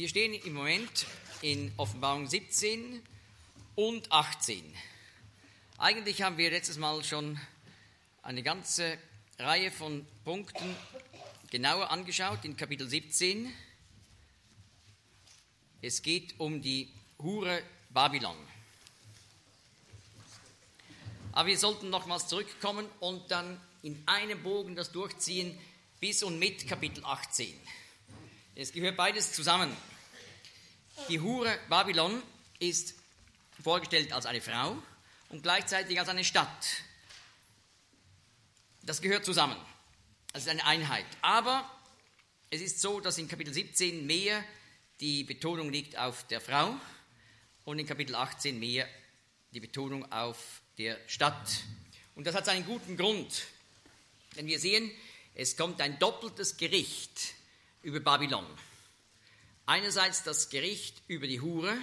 Wir stehen im Moment in Offenbarung 17 und 18. Eigentlich haben wir letztes Mal schon eine ganze Reihe von Punkten genauer angeschaut in Kapitel 17. Es geht um die Hure Babylon. Aber wir sollten nochmals zurückkommen und dann in einem Bogen das durchziehen bis und mit Kapitel 18. Es gehört beides zusammen. Die Hure Babylon ist vorgestellt als eine Frau und gleichzeitig als eine Stadt. Das gehört zusammen. Das ist eine Einheit. Aber es ist so, dass in Kapitel 17 mehr die Betonung liegt auf der Frau und in Kapitel 18 mehr die Betonung auf der Stadt. Und das hat seinen guten Grund. Denn wir sehen, es kommt ein doppeltes Gericht über Babylon. Einerseits das Gericht über die Hure,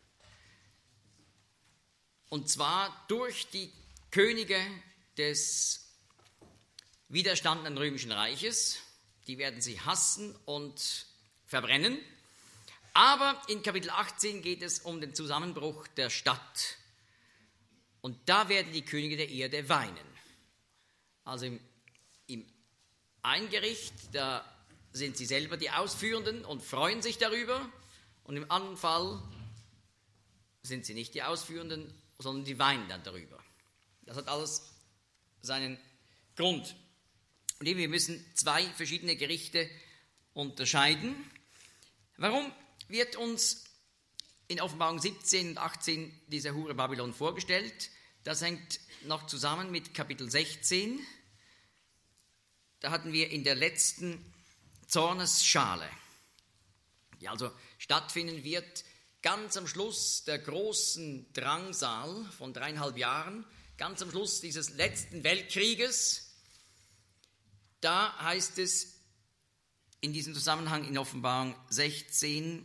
und zwar durch die Könige des widerstandenen römischen Reiches. Die werden sie hassen und verbrennen. Aber in Kapitel 18 geht es um den Zusammenbruch der Stadt. Und da werden die Könige der Erde weinen. Also im einen Gericht, da sind sie selber die Ausführenden und freuen sich darüber. Und im anderen Fall sind sie nicht die Ausführenden, sondern die weinen dann darüber. Das hat alles seinen Grund. Und wir müssen zwei verschiedene Gerichte unterscheiden. Warum wird uns in Offenbarung 17 und 18 diese Hure Babylon vorgestellt? Das hängt noch zusammen mit Kapitel 16. Da hatten wir in der letzten Zornesschale, die also stattfinden wird, ganz am Schluss der großen Drangsal von 3,5 Jahren, ganz am Schluss dieses letzten Weltkrieges. Da heißt es in diesem Zusammenhang in Offenbarung 16,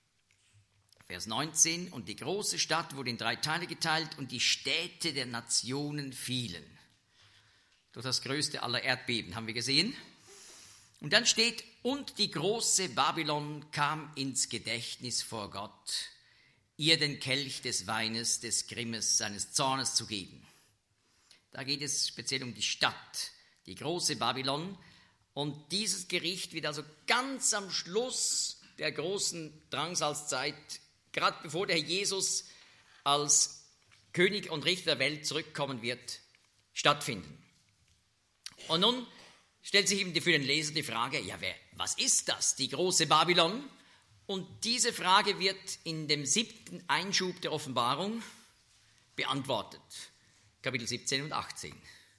Vers 19, und die große Stadt wurde in 3 Teile geteilt und die Städte der Nationen fielen. Durch das größte aller Erdbeben, haben wir gesehen. Und dann steht, und die große Babylon kam ins Gedächtnis vor Gott, ihr den Kelch des Weines, des Grimmes, seines Zornes zu geben. Da geht es speziell um die Stadt, die große Babylon. Und dieses Gericht wird also ganz am Schluss der großen Drangsalzzeit, gerade bevor der Herr Jesus als König und Richter der Welt zurückkommen wird, stattfinden. Und nun stellt sich eben für den Leser die Frage, ja, was ist das, die große Babylon? Und diese Frage wird in dem 7. Einschub der Offenbarung beantwortet, Kapitel 17 und 18.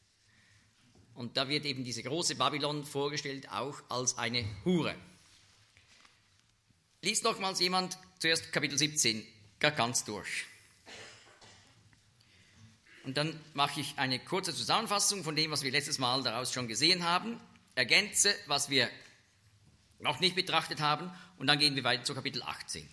Und da wird eben diese große Babylon vorgestellt, auch als eine Hure. Liest nochmals jemand zuerst Kapitel 17, ganz durch. Und dann mache ich eine kurze Zusammenfassung von dem, was wir letztes Mal daraus schon gesehen haben, ergänze, was wir noch nicht betrachtet haben, und dann gehen wir weiter zu Kapitel 18.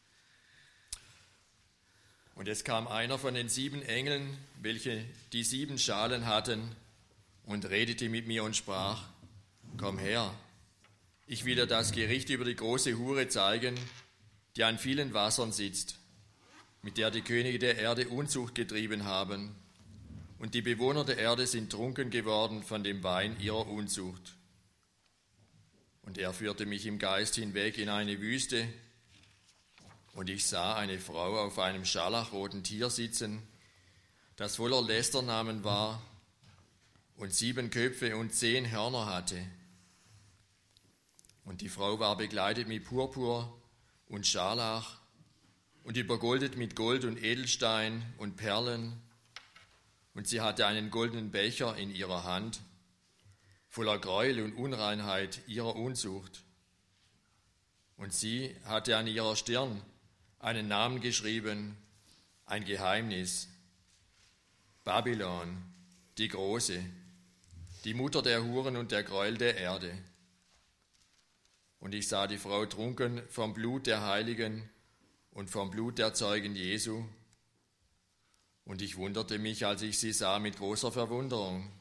Und es kam einer von den 7 Engeln, welche die 7 Schalen hatten, und redete mit mir und sprach, komm her, ich will dir das Gericht über die große Hure zeigen, die an vielen Wassern sitzt, mit der die Könige der Erde Unzucht getrieben haben, und die Bewohner der Erde sind trunken geworden von dem Wein ihrer Unzucht. Und er führte mich im Geist hinweg in eine Wüste, und ich sah eine Frau auf einem scharlachroten Tier sitzen, das voller Lästernamen war und 7 Köpfe und 10 Hörner hatte. Und die Frau war bekleidet mit Purpur und Scharlach und übergoldet mit Gold und Edelstein und Perlen, und sie hatte einen goldenen Becher in ihrer Hand, voller Gräuel und Unreinheit ihrer Unzucht. Und sie hatte an ihrer Stirn einen Namen geschrieben, ein Geheimnis, Babylon, die Große, die Mutter der Huren und der Gräuel der Erde. Und ich sah die Frau trunken vom Blut der Heiligen und vom Blut der Zeugen Jesu. Und ich wunderte mich, als ich sie sah, mit großer Verwunderung.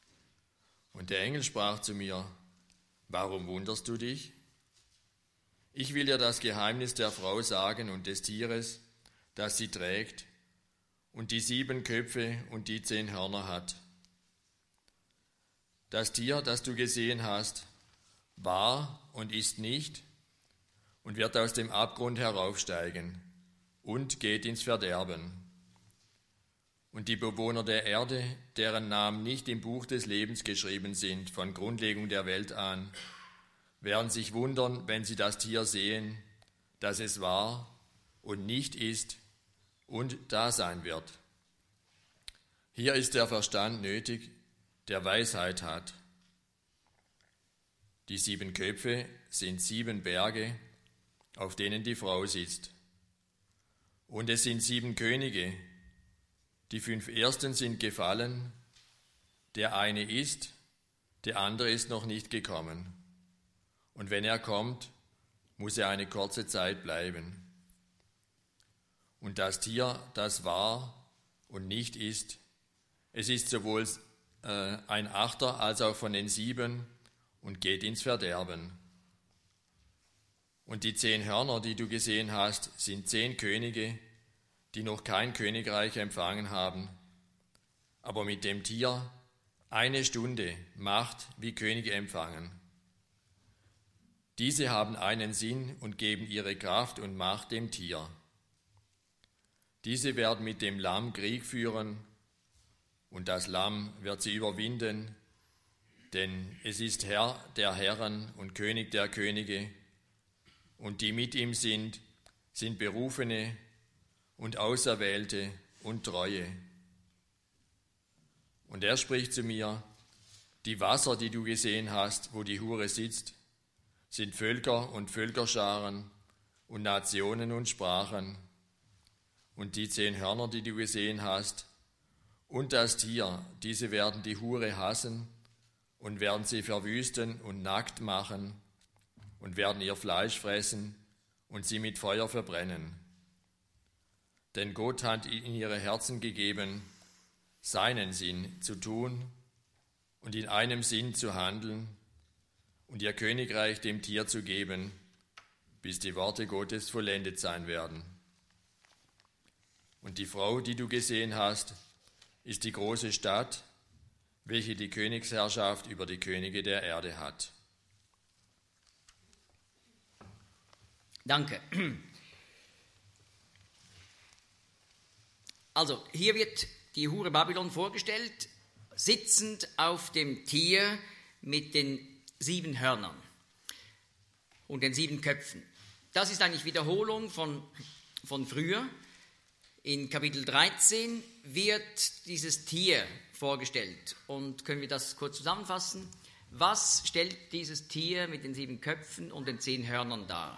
Und der Engel sprach zu mir, warum wunderst du dich? Ich will dir das Geheimnis der Frau sagen und des Tieres, das sie trägt, und die 7 Köpfe und die 10 Hörner hat. Das Tier, das du gesehen hast, war und ist nicht und wird aus dem Abgrund heraufsteigen und geht ins Verderben. Und die Bewohner der Erde, deren Namen nicht im Buch des Lebens geschrieben sind, von Grundlegung der Welt an, werden sich wundern, wenn sie das Tier sehen, dass es war und nicht ist und da sein wird. Hier ist der Verstand nötig, der Weisheit hat. Die 7 Köpfe sind 7 Berge, auf denen die Frau sitzt. Und es sind 7 Könige. Die 5 ersten sind gefallen, der eine ist, der andere ist noch nicht gekommen. Und wenn er kommt, muss er eine kurze Zeit bleiben. Und das Tier, das war und nicht ist, es ist sowohl ein Achter als auch von den 7 und geht ins Verderben. Und die 10 Hörner, die du gesehen hast, sind 10 Könige, die noch kein Königreich empfangen haben, aber mit dem Tier 1 Stunde Macht wie Könige empfangen. Diese haben einen Sinn und geben ihre Kraft und Macht dem Tier. Diese werden mit dem Lamm Krieg führen, und das Lamm wird sie überwinden, denn es ist Herr der Herren und König der Könige, und die mit ihm sind Berufene und Auserwählte und Treue. Und er spricht zu mir: Die Wasser, die du gesehen hast, wo die Hure sitzt, sind Völker und Völkerscharen und Nationen und Sprachen. Und die 10 Hörner, die du gesehen hast, und das Tier, diese werden die Hure hassen und werden sie verwüsten und nackt machen und werden ihr Fleisch fressen und sie mit Feuer verbrennen. Denn Gott hat in ihre Herzen gegeben, seinen Sinn zu tun und in einem Sinn zu handeln und ihr Königreich dem Tier zu geben, bis die Worte Gottes vollendet sein werden. Und die Frau, die du gesehen hast, ist die große Stadt, welche die Königsherrschaft über die Könige der Erde hat. Danke. Also, hier wird die Hure Babylon vorgestellt, sitzend auf dem Tier mit den 7 Hörnern und den 7 Köpfen. Das ist eigentlich Wiederholung von früher. In Kapitel 13 wird dieses Tier vorgestellt. Und können wir das kurz zusammenfassen? Was stellt dieses Tier mit den 7 Köpfen und den 10 Hörnern dar?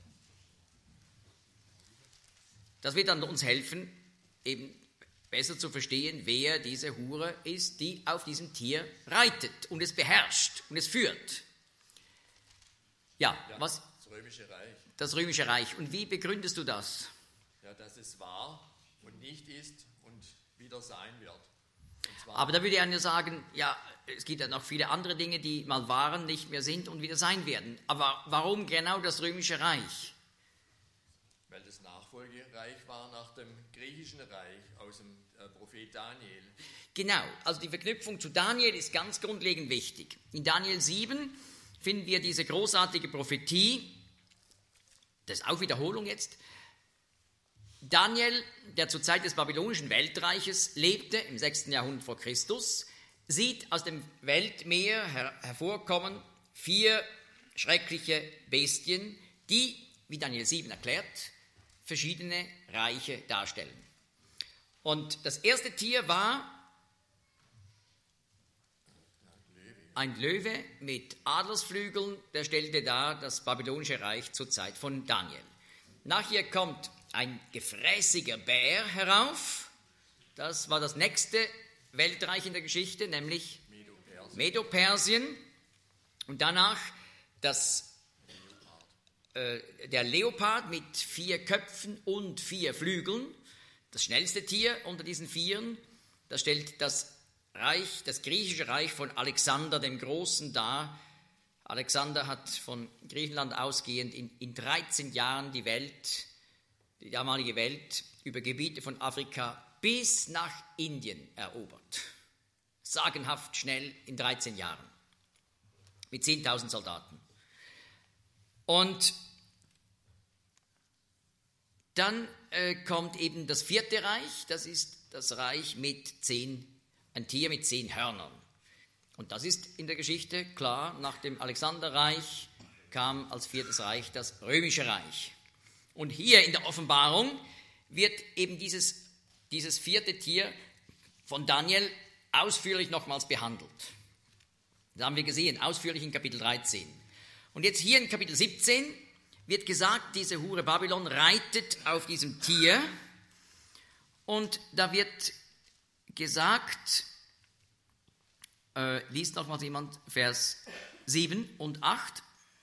Das wird dann uns helfen, eben besser zu verstehen, wer diese Hure ist, die auf diesem Tier reitet und es beherrscht und es führt. Ja, was? Das Römische Reich. Das Römische Reich. Und wie begründest du das? Ja, dass es war und nicht ist und wieder sein wird. Aber da würde ich ja sagen, ja, es gibt ja noch viele andere Dinge, die mal waren, nicht mehr sind und wieder sein werden. Aber warum genau das Römische Reich? Weil das Nachfolgereich war nach dem griechischen Reich aus dem Prophet Daniel. Genau, also die Verknüpfung zu Daniel ist ganz grundlegend wichtig. In Daniel 7 finden wir diese großartige Prophetie, das ist auch Wiederholung jetzt. Daniel, der zur Zeit des babylonischen Weltreiches lebte, im 6. Jahrhundert vor Christus, sieht aus dem Weltmeer hervorkommen 4 schreckliche Bestien, die, wie Daniel 7 erklärt, verschiedene Reiche darstellen. Und das erste Tier war ein Löwe mit Adlersflügeln, der stellte dar das babylonische Reich zur Zeit von Daniel. Nachher kommt ein gefräßiger Bär herauf, das war das nächste Weltreich in der Geschichte, nämlich Medo-Persien. Und danach der Leopard mit 4 Köpfen und 4 Flügeln, das schnellste Tier unter diesen 4, das stellt das griechische Reich von Alexander dem Großen dar, Alexander hat von Griechenland ausgehend in 13 Jahren die damalige Welt, über Gebiete von Afrika bis nach Indien erobert. Sagenhaft schnell in 13 Jahren. Mit 10.000 Soldaten. Und dann kommt eben das 4. Reich, das ist das Reich ein Tier mit 10 Hörnern. Und das ist in der Geschichte klar, nach dem Alexanderreich kam als 4. Reich das Römische Reich. Und hier in der Offenbarung wird eben dieses 4. Tier von Daniel ausführlich nochmals behandelt. Das haben wir gesehen, ausführlich in Kapitel 13. Und jetzt hier in Kapitel 17 wird gesagt, diese Hure Babylon reitet auf diesem Tier. Und da wird gesagt, liest nochmals jemand Vers 7 und 8.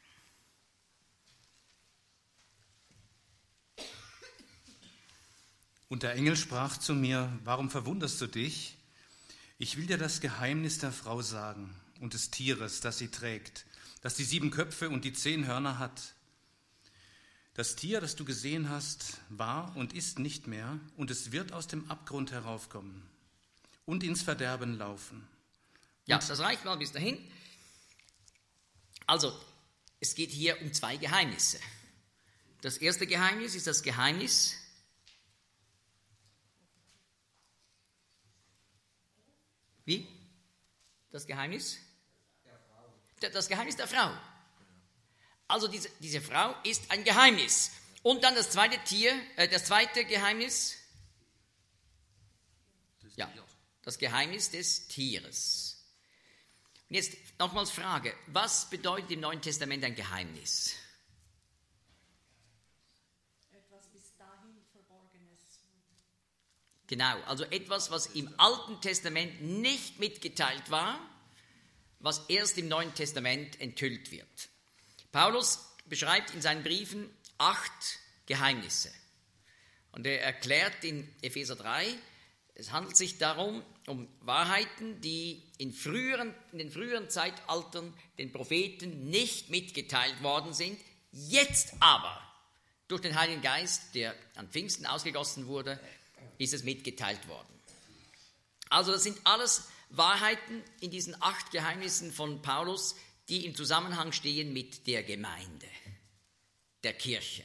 Und der Engel sprach zu mir, warum verwunderst du dich? Ich will dir das Geheimnis der Frau sagen und des Tieres, das sie trägt, das die 7 Köpfe und die 10 Hörner hat. Das Tier, das du gesehen hast, war und ist nicht mehr, und es wird aus dem Abgrund heraufkommen und ins Verderben laufen. Ja, das reicht mal bis dahin. Also, es geht hier um 2 Geheimnisse. Das erste Geheimnis ist das Geheimnis Wie? Das Geheimnis? Der Frau. Das Geheimnis der Frau. Also diese Frau ist ein Geheimnis. Und dann das zweite Geheimnis? Ja, das Geheimnis des Tieres. Und jetzt nochmals Frage, was bedeutet im Neuen Testament ein Geheimnis? Etwas bis dahin Verborgenes. Genau, also etwas, was im Alten Testament nicht mitgeteilt war, was erst im Neuen Testament enthüllt wird. Paulus beschreibt in seinen Briefen 8 Geheimnisse. Und er erklärt in Epheser 3, es handelt sich darum, um Wahrheiten, die in den früheren Zeitaltern den Propheten nicht mitgeteilt worden sind, jetzt aber durch den Heiligen Geist, der an Pfingsten ausgegossen wurde, ist es mitgeteilt worden. Also das sind alles Wahrheiten in diesen 8 Geheimnissen von Paulus, die im Zusammenhang stehen mit der Gemeinde, der Kirche.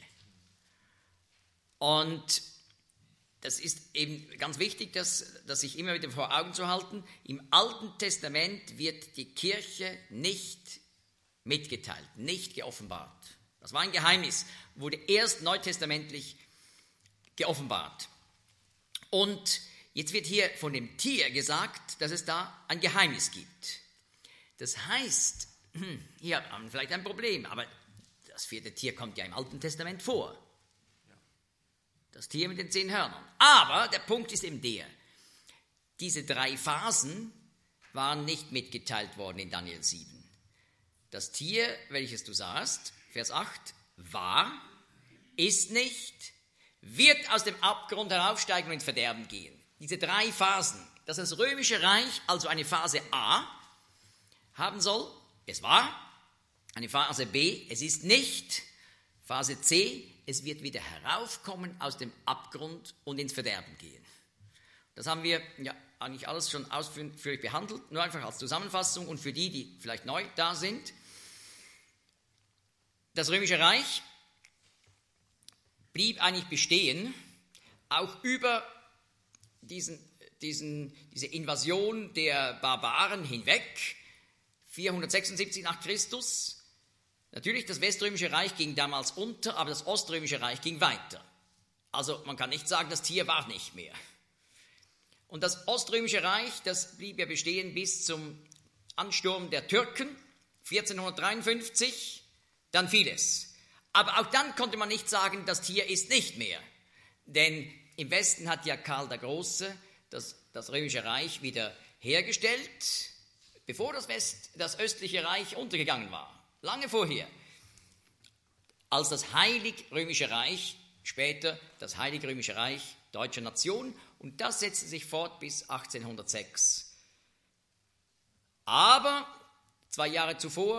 Und das ist eben ganz wichtig, das sich immer wieder vor Augen zu halten. Im Alten Testament wird die Kirche nicht mitgeteilt, nicht geoffenbart. Das war ein Geheimnis, wurde erst neutestamentlich geoffenbart. Und jetzt wird hier von dem Tier gesagt, dass es da ein Geheimnis gibt. Das heißt, hier haben wir vielleicht ein Problem, aber das 4. Tier kommt ja im Alten Testament vor. Das Tier mit den 10 Hörnern. Aber der Punkt ist eben diese 3 Phasen waren nicht mitgeteilt worden in Daniel 7. Das Tier, welches du sahst, Vers 8, war, ist nicht, wird aus dem Abgrund heraufsteigen und ins Verderben gehen. Diese 3 Phasen, dass das Römische Reich also eine Phase A haben soll, es war, eine Phase B, es ist nicht, Phase C, es wird wieder heraufkommen aus dem Abgrund und ins Verderben gehen. Das haben wir ja eigentlich alles schon ausführlich behandelt, nur einfach als Zusammenfassung und für die vielleicht neu da sind. Das Römische Reich blieb eigentlich bestehen, auch über diese Invasion der Barbaren hinweg, 476 nach Christus. Natürlich, das Weströmische Reich ging damals unter, aber das Oströmische Reich ging weiter. Also man kann nicht sagen, das Tier war nicht mehr. Und das Oströmische Reich, das blieb ja bestehen bis zum Ansturm der Türken, 1453, dann fiel es. Aber auch dann konnte man nicht sagen, das Tier ist nicht mehr. Denn im Westen hat ja Karl der Große das Römische Reich wieder hergestellt, bevor das östliche Reich untergegangen war. Lange vorher, als das Heilig-Römische Reich, später das Heilig-Römische Reich deutscher Nation, und das setzte sich fort bis 1806. Aber 2 Jahre zuvor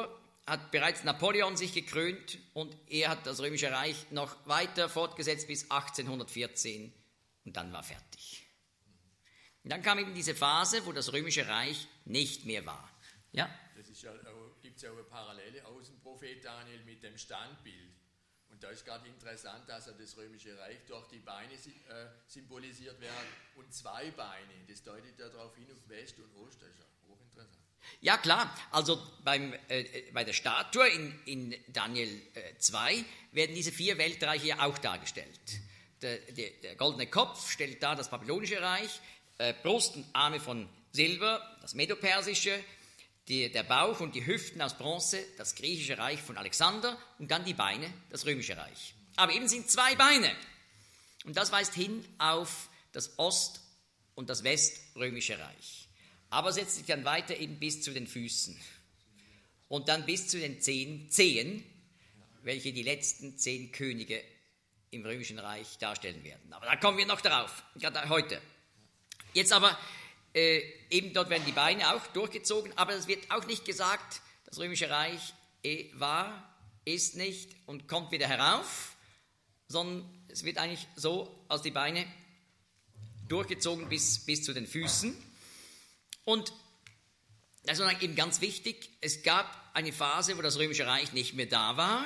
hat bereits Napoleon sich gekrönt und er hat das Römische Reich noch weiter fortgesetzt bis 1814 und dann war fertig. Und dann kam eben diese Phase, wo das Römische Reich nicht mehr war. Ja? Das ist ja, gibt es ja auch eine Parallele aus dem Prophet Daniel mit dem Standbild. Und da ist gerade interessant, dass das Römische Reich durch die Beine symbolisiert wird und 2 Beine. Das deutet ja darauf hin auf West und Ost. Das ist ja hochinteressant. Ja, klar. Also bei der Statue in Daniel 2 werden diese 4 Weltreiche ja auch dargestellt. Der goldene Kopf stellt dar das babylonische Reich, Brust und Arme von Silber, das medopersische, der Bauch und die Hüften aus Bronze, das griechische Reich von Alexander und dann die Beine, das römische Reich. Aber eben sind 2 Beine. Und das weist hin auf das Ost- und das weströmische Reich. Aber setzt sich dann weiter eben bis zu den Füßen. Und dann bis zu den 10 Zehen, welche die letzten 10 Könige im römischen Reich darstellen werden. Aber da kommen wir noch darauf, gerade heute. Jetzt aber eben dort werden die Beine auch durchgezogen, aber es wird auch nicht gesagt, das Römische Reich war, ist nicht und kommt wieder herauf, sondern es wird eigentlich so als die Beine durchgezogen bis zu den Füßen. Und das ist eben ganz wichtig, es gab eine Phase, wo das Römische Reich nicht mehr da war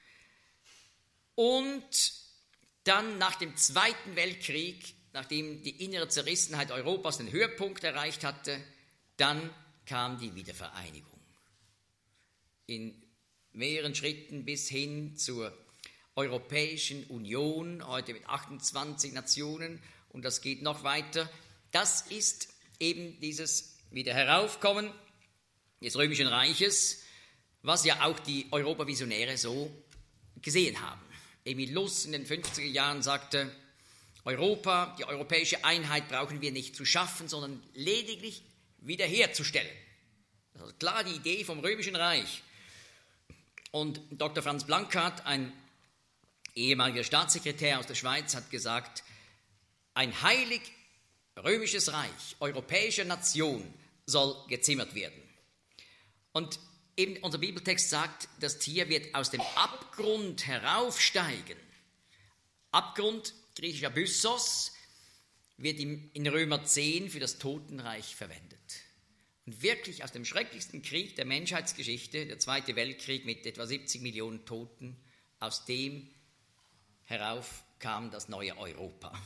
und dann nach dem Zweiten Weltkrieg, nachdem die innere Zerrissenheit Europas den Höhepunkt erreicht hatte, dann kam die Wiedervereinigung. In mehreren Schritten bis hin zur Europäischen Union, heute mit 28 Nationen, und das geht noch weiter. Das ist eben dieses Wiederheraufkommen des Römischen Reiches, was ja auch die Europavisionäre so gesehen haben. Emil Luss in den 50er Jahren sagte, Europa, die europäische Einheit brauchen wir nicht zu schaffen, sondern lediglich wiederherzustellen. Das ist klar die Idee vom Römischen Reich. Und Dr. Franz Blanckart, ein ehemaliger Staatssekretär aus der Schweiz, hat gesagt, ein heilig römisches Reich europäischer Nation soll gezimmert werden. Und eben unser Bibeltext sagt, das Tier wird aus dem Abgrund heraufsteigen. Abgrund, griechisch Abyssos, wird in Römer 10 für das Totenreich verwendet. Und wirklich aus dem schrecklichsten Krieg der Menschheitsgeschichte, der Zweite Weltkrieg mit etwa 70 Millionen Toten, aus dem herauf kam das neue Europa.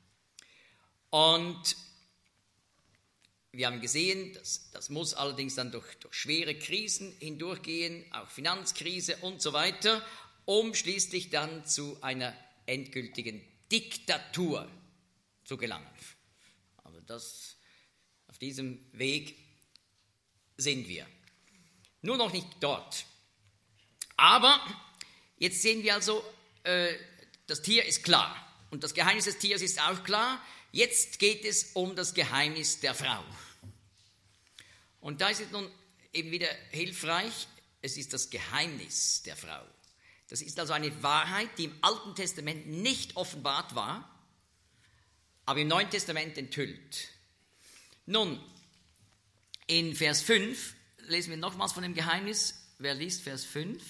Und wir haben gesehen, das muss allerdings dann durch schwere Krisen hindurchgehen, auch Finanzkrise und so weiter, um schließlich dann zu einer endgültigen Diktatur zu gelangen. Aber auf diesem Weg sind wir. Nur noch nicht dort. Aber jetzt sehen wir also, das Tier ist klar. Und das Geheimnis des Tieres ist auch klar. Jetzt geht es um das Geheimnis der Frau. Und da ist es nun eben wieder hilfreich, es ist das Geheimnis der Frau. Das ist also eine Wahrheit, die im Alten Testament nicht offenbart war, aber im Neuen Testament enthüllt. Nun, in Vers 5 lesen wir nochmals von dem Geheimnis. Wer liest Vers 5?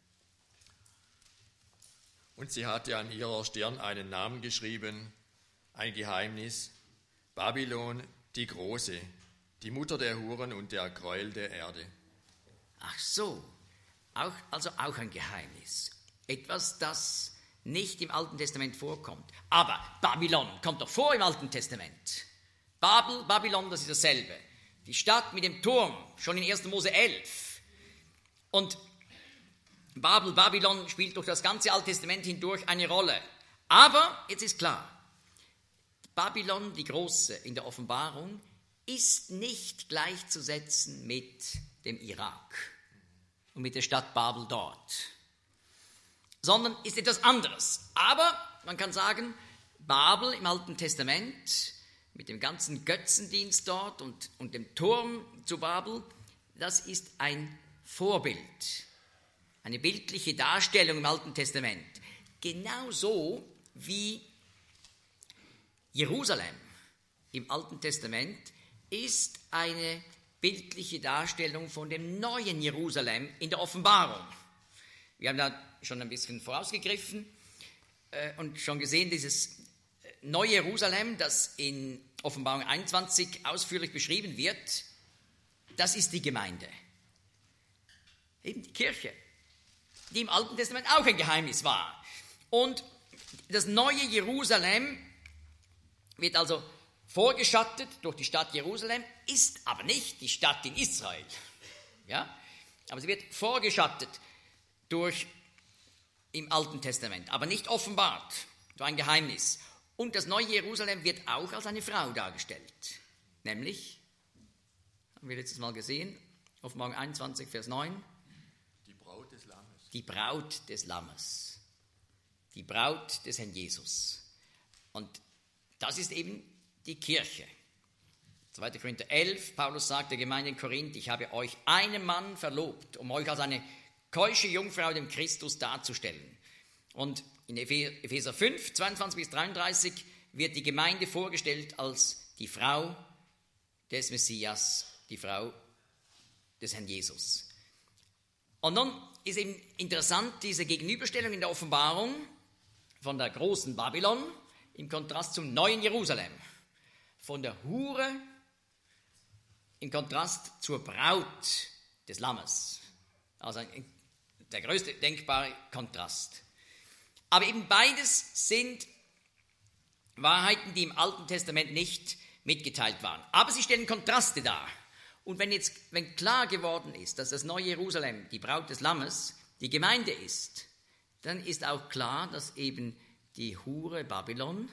Und sie hatte an ihrer Stirn einen Namen geschrieben, ein Geheimnis, Babylon die Große, die Mutter der Huren und der Gräuel der Erde. Ach so, also auch ein Geheimnis. Etwas, das nicht im Alten Testament vorkommt. Aber Babylon kommt doch vor im Alten Testament. Babylon, das ist dasselbe. Die Stadt mit dem Turm, schon in 1. Mose 11. Und Babylon spielt durch das ganze Alte Testament hindurch eine Rolle. Aber, jetzt ist klar, Babylon, die Große in der Offenbarung, ist nicht gleichzusetzen mit dem Irak und mit der Stadt Babel dort, sondern ist etwas anderes. Aber man kann sagen, Babel im Alten Testament mit dem ganzen Götzendienst dort und dem Turm zu Babel, das ist ein Vorbild, eine bildliche Darstellung im Alten Testament. Genauso wie Jerusalem im Alten Testament ist eine bildliche Darstellung von dem neuen Jerusalem in der Offenbarung. Wir haben da schon ein bisschen vorausgegriffen und schon gesehen, dieses neue Jerusalem, das in Offenbarung 21 ausführlich beschrieben wird, das ist die Gemeinde. Eben die Kirche, die im Alten Testament auch ein Geheimnis war. Und das neue Jerusalem wird also vorgeschattet durch die Stadt Jerusalem, ist aber nicht die Stadt in Israel. Ja? Aber sie wird vorgeschattet durch im Alten Testament, aber nicht offenbart, so ein Geheimnis. Und das neue Jerusalem wird auch als eine Frau dargestellt, nämlich, haben wir letztes Mal gesehen, Offenbarung 21, Vers 9, Die Braut des Lammes. die Braut des Lammes, die Braut des Herrn Jesus. Und das ist eben die Kirche. 2. Korinther 11, Paulus sagt der Gemeinde in Korinth, ich habe euch einem Mann verlobt, um euch als eine keusche Jungfrau dem Christus darzustellen. Und in Epheser 5, 22 bis 33 wird die Gemeinde vorgestellt als die Frau des Messias, die Frau des Herrn Jesus. Und nun ist eben interessant diese Gegenüberstellung in der Offenbarung von der großen Babylon im Kontrast zum neuen Jerusalem. Von der Hure im Kontrast zur Braut des Lammes. Also der größte denkbare Kontrast. Aber eben beides sind Wahrheiten, die im Alten Testament nicht mitgeteilt waren. Aber sie stellen Kontraste dar. Und wenn klar geworden ist, dass das neue Jerusalem, die Braut des Lammes, die Gemeinde ist, dann ist auch klar, dass eben die Hure Babylon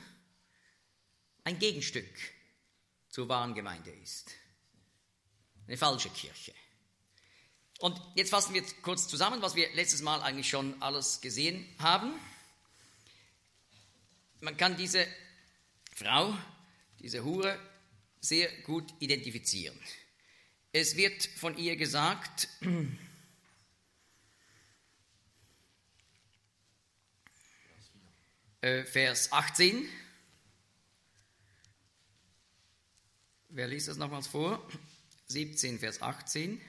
ein Gegenstück zur wahren Gemeinde ist. Eine falsche Kirche. Und jetzt fassen wir kurz zusammen, was wir letztes Mal eigentlich schon alles gesehen haben. Man kann diese Frau, diese Hure, sehr gut identifizieren. Es wird von ihr gesagt, Vers 18, wer liest das nochmals vor? 17, Vers 18.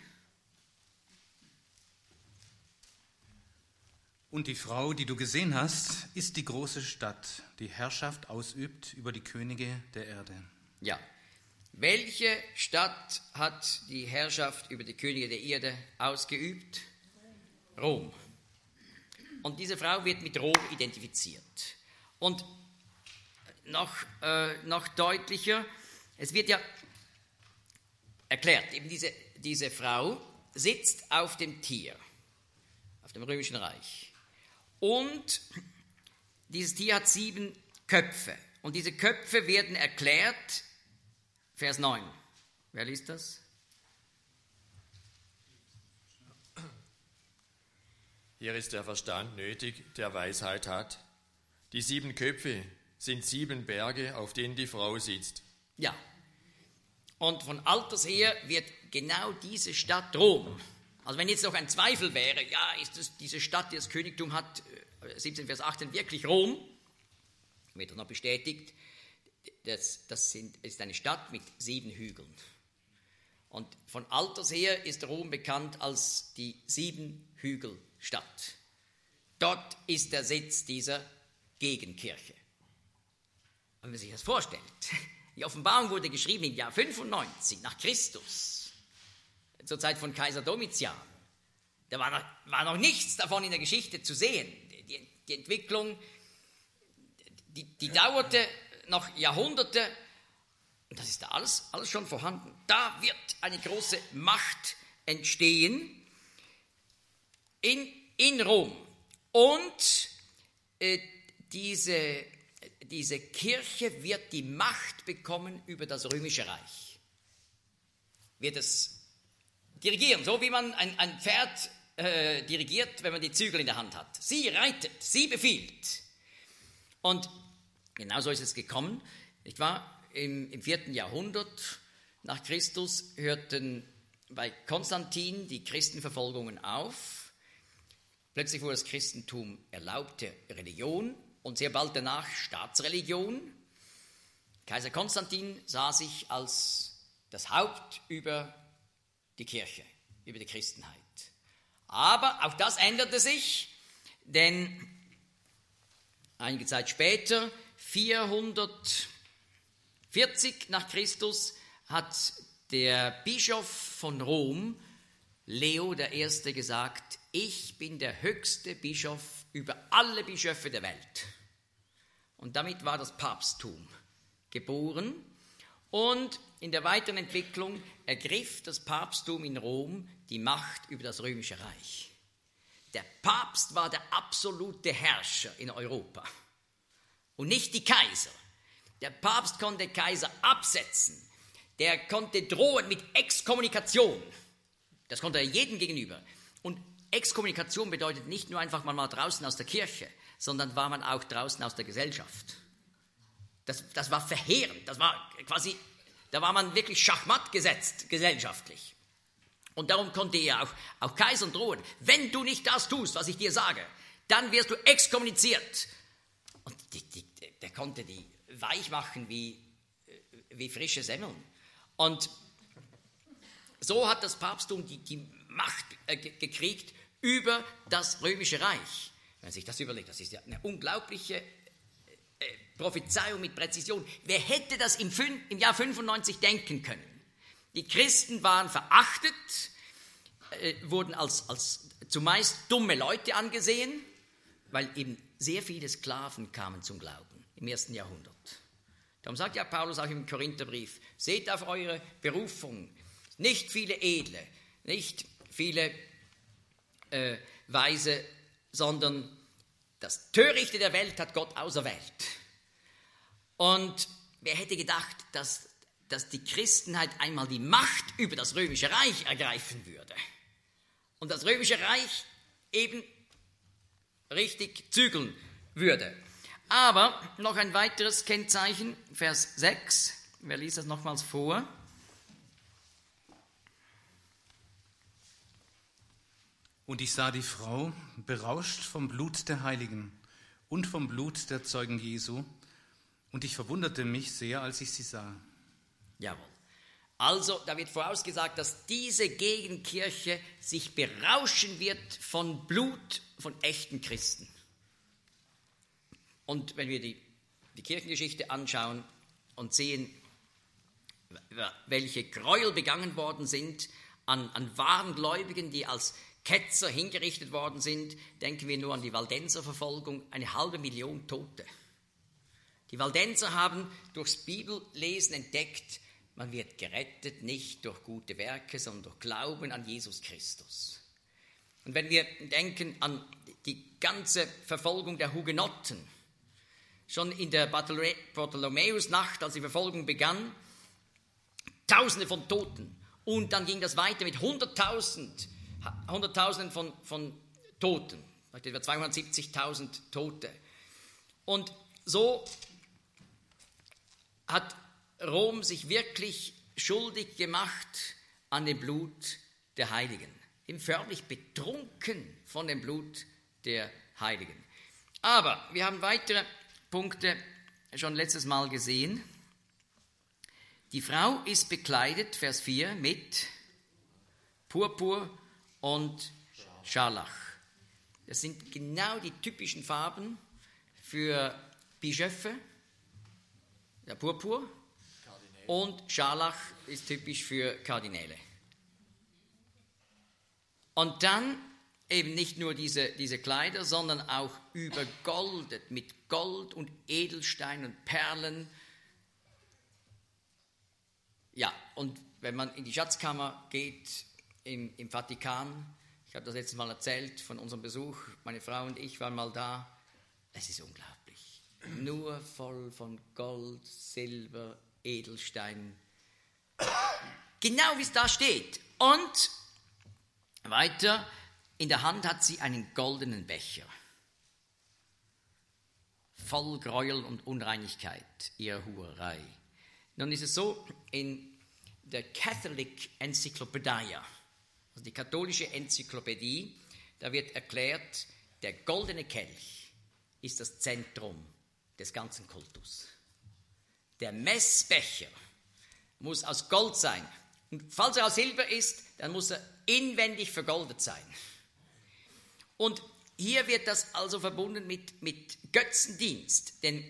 Und die Frau, die du gesehen hast, ist die große Stadt, die Herrschaft ausübt über die Könige der Erde. Ja. Welche Stadt hat die Herrschaft über die Könige der Erde ausgeübt? Rom. Und diese Frau wird mit Rom identifiziert. Und noch deutlicher, es wird ja erklärt, eben diese Frau sitzt auf dem Tier, auf dem Römischen Reich. Und dieses Tier hat 7 Köpfe. Und diese Köpfe werden erklärt, Vers 9. Wer liest das? Hier ist der Verstand nötig, der Weisheit hat. Die 7 Köpfe sind 7 Berge, auf denen die Frau sitzt. Ja. Und von alters her wird genau diese Stadt Rom. Also wenn jetzt noch ein Zweifel wäre, ja, ist es diese Stadt, die das Königtum hat, 17 Vers 18, wirklich Rom? Wird noch bestätigt, das ist eine Stadt mit 7 Hügeln. Und von alters her ist Rom bekannt als die 7-Hügel-Stadt. Dort ist der Sitz dieser Gegenkirche. Wenn man sich das vorstellt, die Offenbarung wurde geschrieben im Jahr 95 nach Christus, zur Zeit von Kaiser Domitian. Da war noch nichts davon in der Geschichte zu sehen. Die Entwicklung, die dauerte noch Jahrhunderte. Und das ist da alles schon vorhanden. Da wird eine große Macht entstehen in Rom. Und diese Kirche wird die Macht bekommen über das Römische Reich. Wird es dirigieren, so wie man ein Pferd dirigiert, wenn man die Zügel in der Hand hat. Sie reitet, sie befiehlt. Und genauso ist es gekommen, nicht wahr? Im 4. Jahrhundert nach Christus hörten bei Konstantin die Christenverfolgungen auf. Plötzlich wurde das Christentum erlaubte Religion und sehr bald danach Staatsreligion. Kaiser Konstantin sah sich als das Haupt über die Kirche, über die Christenheit. Aber auch das änderte sich, denn einige Zeit später, 440 nach Christus, hat der Bischof von Rom, Leo I., gesagt, ich bin der höchste Bischof über alle Bischöfe der Welt. Und damit war das Papsttum geboren. Und in der weiteren Entwicklung ergriff das Papsttum in Rom die Macht über das Römische Reich. Der Papst war der absolute Herrscher in Europa und nicht die Kaiser. Der Papst konnte Kaiser absetzen. Der konnte drohen mit Exkommunikation. Das konnte er jedem gegenüber. Und Exkommunikation bedeutet nicht nur einfach mal draußen aus der Kirche, sondern war man auch draußen aus der Gesellschaft. Das war verheerend. Das war quasi, da war man wirklich schachmatt gesetzt gesellschaftlich. Und darum konnte er auch Kaisern drohen. Wenn du nicht das tust, was ich dir sage, dann wirst du exkommuniziert. Und der konnte die weich machen wie frische Semmeln. Und so hat das Papsttum die Macht gekriegt über das Römische Reich. Wenn man sich das überlegt, das ist ja eine unglaubliche Prophezeiung mit Präzision. Wer hätte das im Jahr 95 denken können? Die Christen waren verachtet, wurden als zumeist dumme Leute angesehen, weil eben sehr viele Sklaven kamen zum Glauben im 1. Jahrhundert. Darum sagt ja Paulus auch im Korintherbrief, seht auf eure Berufung, nicht viele Edle, nicht viele Weise, sondern das Törichte der Welt hat Gott auserwählt. Und wer hätte gedacht, dass die Christenheit einmal die Macht über das Römische Reich ergreifen würde und das Römische Reich eben richtig zügeln würde. Aber noch ein weiteres Kennzeichen, Vers 6, wer liest das nochmals vor? Und ich sah die Frau, berauscht vom Blut der Heiligen und vom Blut der Zeugen Jesu, und ich verwunderte mich sehr, als ich sie sah. Jawohl. Also, da wird vorausgesagt, dass diese Gegenkirche sich berauschen wird von Blut von echten Christen. Und wenn wir die Kirchengeschichte anschauen und sehen, welche Gräuel begangen worden sind an wahren Gläubigen, die als Ketzer hingerichtet worden sind, denken wir nur an die Waldenserverfolgung, 500.000 Tote. Die Waldenser haben durchs Bibellesen entdeckt, man wird gerettet nicht durch gute Werke, sondern durch Glauben an Jesus Christus. Und wenn wir denken an die ganze Verfolgung der Hugenotten, schon in der Bartholomäusnacht, als die Verfolgung begann, Tausende von Toten. Und dann ging das weiter mit Hunderttausenden von Toten, etwa 270.000 Tote. Und so hat Rom sich wirklich schuldig gemacht an dem Blut der Heiligen, eben förmlich betrunken von dem Blut der Heiligen. Aber wir haben weitere Punkte schon letztes Mal gesehen. Die Frau ist bekleidet, Vers 4, mit Purpur und Scharlach. Das sind genau die typischen Farben für Bischöfe. Der Purpur und Scharlach ist typisch für Kardinäle. Und dann eben nicht nur diese Kleider, sondern auch übergoldet mit Gold und Edelstein und Perlen. Ja, und wenn man in die Schatzkammer geht im Vatikan, ich habe das letztes Mal erzählt von unserem Besuch, meine Frau und ich waren mal da, es ist unglaublich. Nur voll von Gold, Silber, Edelstein. Genau wie es da steht. Und weiter, in der Hand hat sie einen goldenen Becher. Voll Gräuel und Unreinigkeit, ihrer Hurerei. Nun ist es so, in der Catholic Encyclopedia, also die katholische Enzyklopädie, da wird erklärt, der goldene Kelch ist das Zentrum des ganzen Kultus. Der Messbecher muss aus Gold sein Und falls er aus Silber ist, dann muss er inwendig vergoldet sein. Und hier wird das also verbunden mit Götzendienst, denn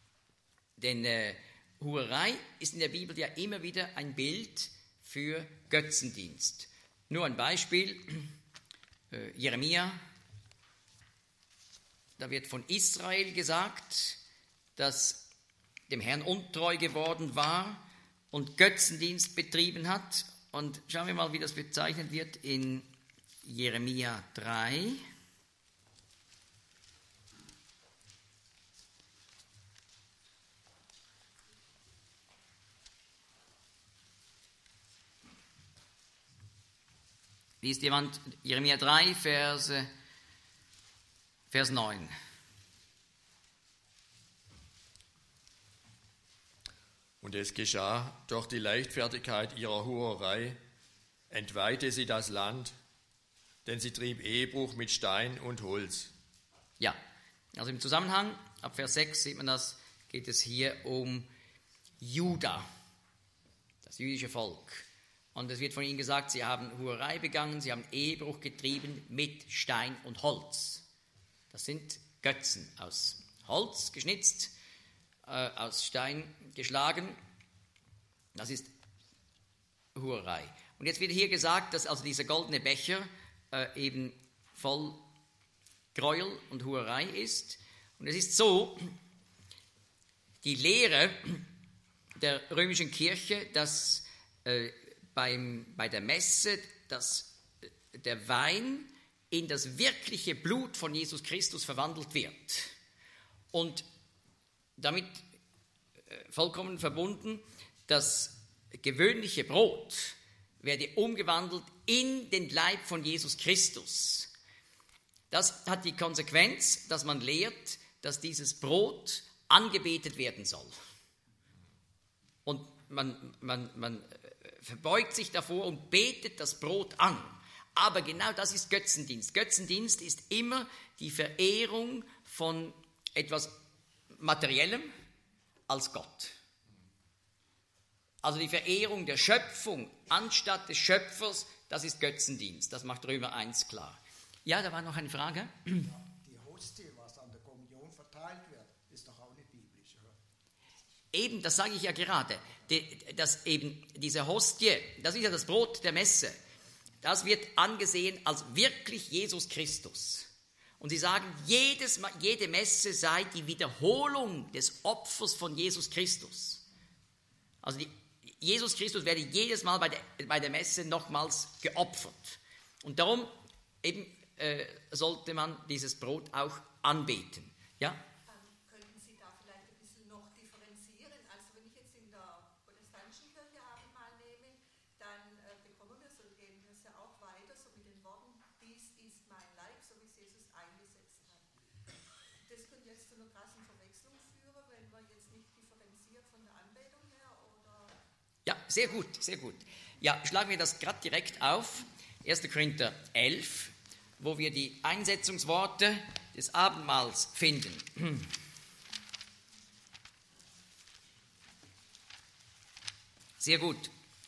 Hurerei ist in der Bibel ja immer wieder ein Bild für Götzendienst. Nur ein Beispiel, Jeremia, da wird von Israel gesagt, dass dem Herrn untreu geworden war und Götzendienst betrieben hat. Und schauen wir mal, wie das bezeichnet wird in Jeremia 3. Liest jemand Jeremia 3, Vers 9. Und es geschah, durch die Leichtfertigkeit ihrer Hurerei entweihte sie das Land, denn sie trieb Ehebruch mit Stein und Holz. Ja, also im Zusammenhang, ab Vers 6 sieht man das, geht es hier um Juda, das jüdische Volk. Und es wird von ihnen gesagt, sie haben Hurerei begangen, sie haben Ehebruch getrieben mit Stein und Holz. Das sind Götzen, aus Holz geschnitzt, aus Stein geschlagen. Das ist Hurerei. Und jetzt wird hier gesagt, dass also dieser goldene Becher eben voll Gräuel und Hurerei ist. Und es ist so, die Lehre der römischen Kirche, dass bei der Messe, dass der Wein in das wirkliche Blut von Jesus Christus verwandelt wird. Und damit vollkommen verbunden, das gewöhnliche Brot werde umgewandelt in den Leib von Jesus Christus. Das hat die Konsequenz, dass man lehrt, dass dieses Brot angebetet werden soll. Und man verbeugt sich davor und betet das Brot an. Aber genau das ist Götzendienst. Götzendienst ist immer die Verehrung von etwas Materiellem als Gott. Also die Verehrung der Schöpfung anstatt des Schöpfers, das ist Götzendienst. Das macht Römer 1 klar. Ja, da war noch eine Frage. Die Hostie, was an der Kommunion verteilt wird, ist doch auch nicht biblisch, oder? Eben, das sage ich ja gerade. Dass eben diese Hostie, das ist ja das Brot der Messe, das wird angesehen als wirklich Jesus Christus. Und sie sagen, jede Messe sei die Wiederholung des Opfers von Jesus Christus. Also Jesus Christus werde jedes Mal bei der Messe nochmals geopfert. Und darum eben sollte man dieses Brot auch anbeten. Ja? Könnten Sie da vielleicht ein bisschen noch differenzieren? Also wenn ich jetzt in der protestantischen Kirche Abendmahl nehme, dann bekommen wir so, gehen wir es ja auch weiter, so mit den Worten, dies ist mein Leib, so wie es Jesus eingesetzt hat. Das könnte jetzt zu einer krassen Verwechslung führen, wenn man jetzt nicht differenziert von der Anbetung her, oder? Ja, sehr gut, sehr gut. Ja, schlagen wir das gerade direkt auf. 1. Korinther 11, wo wir die Einsetzungsworte des Abendmahls finden. Sehr gut.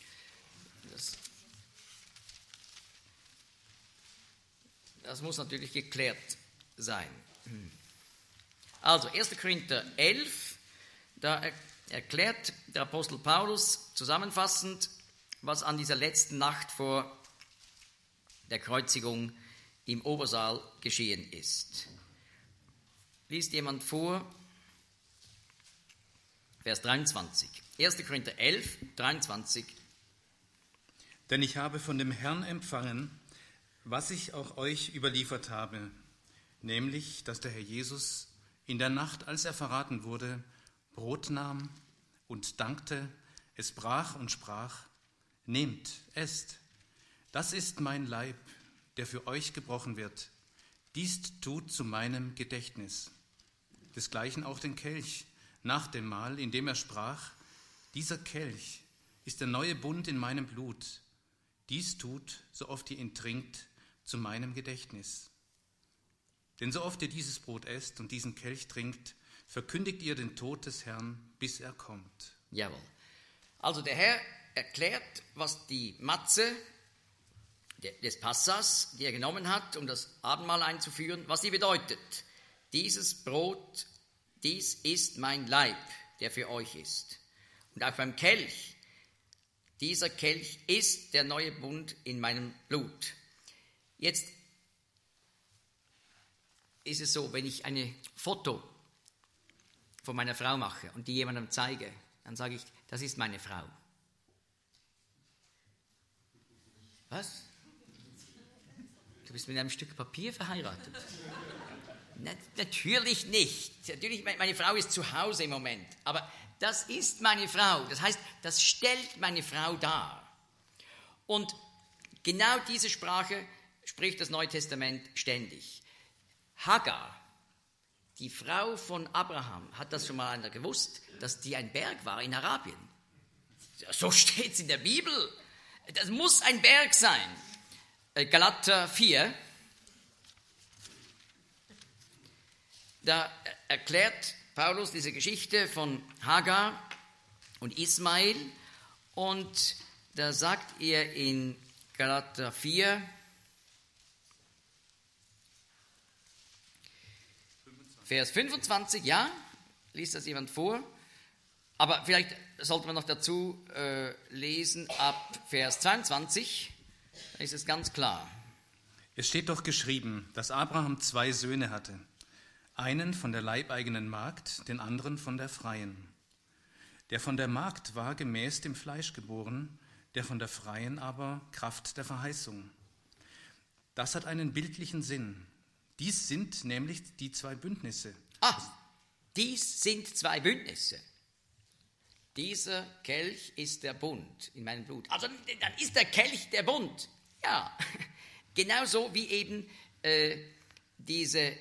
Das muss natürlich geklärt sein. Also 1. Korinther 11, da erklärt der Apostel Paulus zusammenfassend, was an dieser letzten Nacht vor der Kreuzigung im Obersaal geschehen ist. Liest jemand vor? Vers 23. 1. Korinther 11, 23. Denn ich habe von dem Herrn empfangen, was ich auch euch überliefert habe, nämlich, dass der Herr Jesus in der Nacht, als er verraten wurde, Brot nahm und dankte, es brach und sprach: Nehmt, esst, das ist mein Leib, der für euch gebrochen wird. Dies tut zu meinem Gedächtnis. Desgleichen auch den Kelch nach dem Mahl, indem er sprach: Dieser Kelch ist der neue Bund in meinem Blut. Dies tut, so oft ihr ihn trinkt, zu meinem Gedächtnis. Denn so oft ihr dieses Brot esst und diesen Kelch trinkt, verkündigt ihr den Tod des Herrn, bis er kommt. Jawohl. Also der Herr erklärt, was die Matze des Passas, die er genommen hat, um das Abendmahl einzuführen, was sie bedeutet. Dieses Brot, dies ist mein Leib, der für euch ist. Und auch beim Kelch, dieser Kelch ist der neue Bund in meinem Blut. Jetzt ist es so, wenn ich ein Foto von meiner Frau mache und die jemandem zeige, dann sage ich, das ist meine Frau. Was? Du bist mit einem Stück Papier verheiratet? Natürlich nicht. Natürlich, meine Frau ist zu Hause im Moment, aber das ist meine Frau. Das heißt, das stellt meine Frau dar. Und genau diese Sprache spricht das Neue Testament ständig. Hagar, die Frau von Abraham, hat das schon mal einer gewusst, dass die ein Berg war in Arabien? So steht es in der Bibel. Das muss ein Berg sein. Galater 4, da erklärt Paulus diese Geschichte von Hagar und Ismael und da sagt er in Galater 4, Vers 25, ja, liest das jemand vor? Aber vielleicht sollte man noch dazu lesen ab Vers 22, da ist es ganz klar. Es steht doch geschrieben, dass Abraham 2 Söhne hatte, einen von der leibeigenen Magd, den anderen von der freien. Der von der Magd war gemäß dem Fleisch geboren, der von der freien aber Kraft der Verheißung. Das hat einen bildlichen Sinn. Dies sind nämlich die 2 Bündnisse. Dies sind 2 Bündnisse. Dieser Kelch ist der Bund in meinem Blut. Also dann ist der Kelch der Bund. Ja, genauso wie eben diese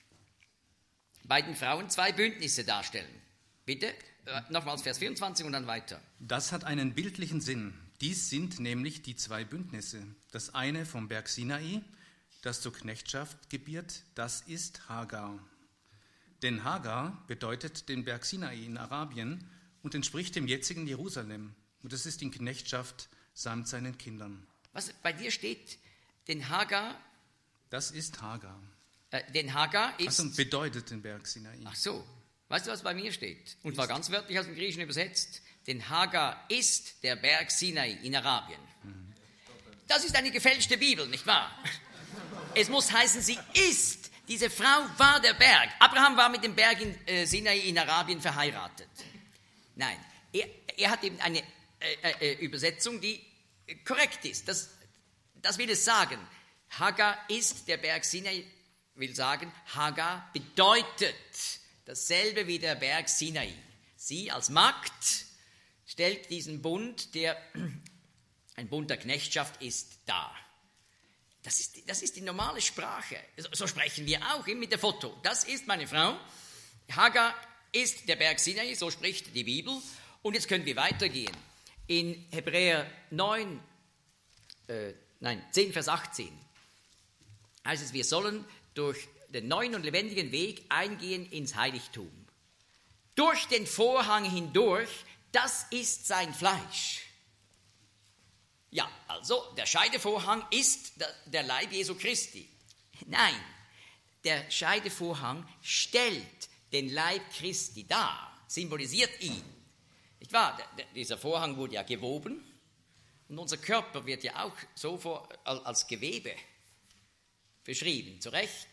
beiden Frauen 2 Bündnisse darstellen. Bitte, nochmals Vers 24 und dann weiter. Das hat einen bildlichen Sinn. Dies sind nämlich die 2 Bündnisse. Das eine vom Berg Sinai, das zur Knechtschaft gebiert, das ist Hagar. Denn Hagar bedeutet den Berg Sinai in Arabien und entspricht dem jetzigen Jerusalem. Und das ist in Knechtschaft samt seinen Kindern. Was bei dir steht, denn Hagar? Das ist Hagar. Denn Hagar ist... Also bedeutet den Berg Sinai. Ach so. Weißt du, was bei mir steht? Und zwar ganz wörtlich aus dem Griechischen übersetzt. Denn Hagar ist der Berg Sinai in Arabien. Das ist eine gefälschte Bibel, nicht wahr? Es muss heißen, sie ist. Diese Frau war der Berg. Abraham war mit dem Berg in Sinai in Arabien verheiratet. Nein, er hat eben eine Übersetzung, die korrekt ist. Das will es sagen. Hagar ist der Berg Sinai, will sagen, Hagar bedeutet dasselbe wie der Berg Sinai. Sie als Magd stellt diesen Bund, der ein Bund der Knechtschaft ist, dar. Das ist die normale Sprache. So sprechen wir auch mit dem Foto. Das ist meine Frau. Hagar ist der Berg Sinai, so spricht die Bibel. Und jetzt können wir weitergehen. In Hebräer 10, Vers 18 heißt es, wir sollen durch den neuen und lebendigen Weg eingehen ins Heiligtum. Durch den Vorhang hindurch, das ist sein Fleisch. Ja, also der Scheidevorhang ist der Leib Jesu Christi. Nein, der Scheidevorhang stellt den Leib Christi dar, symbolisiert ihn. Nicht wahr? Dieser Vorhang wurde ja gewoben und unser Körper wird ja auch so als Gewebe beschrieben, zu Recht.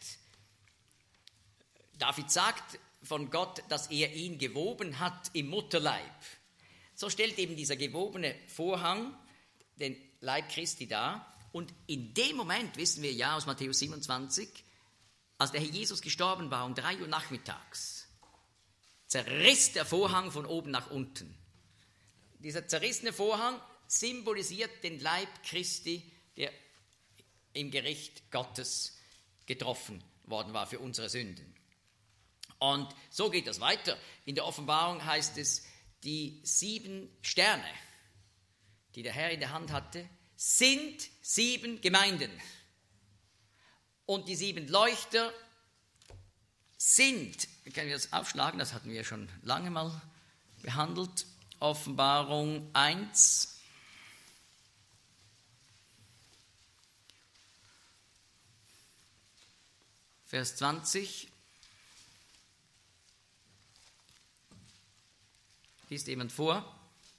David sagt von Gott, dass er ihn gewoben hat im Mutterleib. So stellt eben dieser gewobene Vorhang den Leib Christi dar. Und in dem Moment, wissen wir ja aus Matthäus 27, als der Herr Jesus gestorben war um 3 Uhr nachmittags, zerriss der Vorhang von oben nach unten. Dieser zerrissene Vorhang symbolisiert den Leib Christi, der im Gericht Gottes getroffen worden war für unsere Sünden. Und so geht das weiter. In der Offenbarung heißt es, die 7 Sterne, die der Herr in der Hand hatte, sind 7 Gemeinden. Und die 7 Leuchter sind, können wir das aufschlagen, das hatten wir schon lange mal behandelt, Offenbarung 1, Vers 20. Liest jemand vor?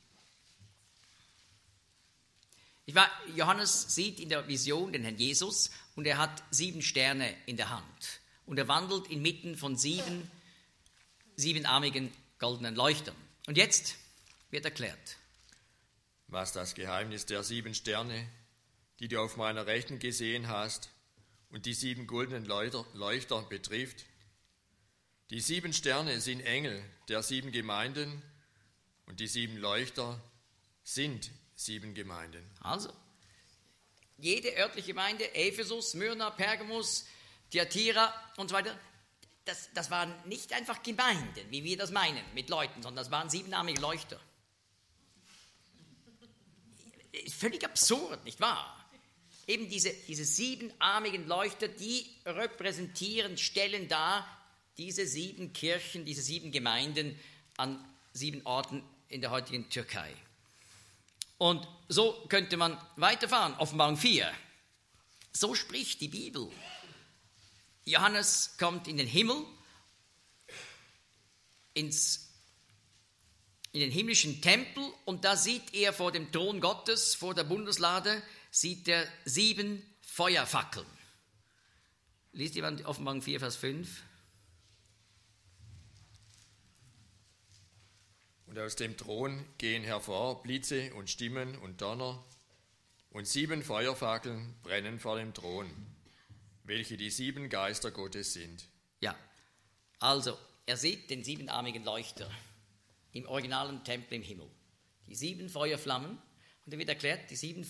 Johannes sieht in der Vision den Herrn Jesus und er hat 7 Sterne in der Hand. Und er wandelt inmitten von siebenarmigen goldenen Leuchtern. Und jetzt wird erklärt. Was das Geheimnis der 7 Sterne, die du auf meiner Rechten gesehen hast, und die 7 goldenen Leuchter betrifft. Die 7 Sterne sind Engel der 7 Gemeinden und die 7 Leuchter sind 7 Gemeinden. Also, jede örtliche Gemeinde, Ephesus, Smyrna, Pergamus, Thyatira und so weiter, das waren nicht einfach Gemeinden, wie wir das meinen, mit Leuten, sondern das waren 7-armige Leuchter. Völlig absurd, nicht wahr? Eben diese 7-armigen Leuchter, die repräsentieren, stellen dar diese 7 Kirchen, diese 7 Gemeinden an 7 Orten in der heutigen Türkei. Und so könnte man weiterfahren, Offenbarung 4. So spricht die Bibel. Johannes kommt in den Himmel, in den himmlischen Tempel, und da sieht er vor dem Thron Gottes, vor der Bundeslade, sieht er 7 Feuerfackeln. Liest jemand Offenbarung 4, Vers 5? Und aus dem Thron gehen hervor Blitze und Stimmen und Donner, und 7 Feuerfackeln brennen vor dem Thron, welche die 7 Geister Gottes sind. Ja, also er sieht den 7-armigen Leuchter im originalen Tempel im Himmel. Die 7 Feuerflammen, und da wird erklärt, die 7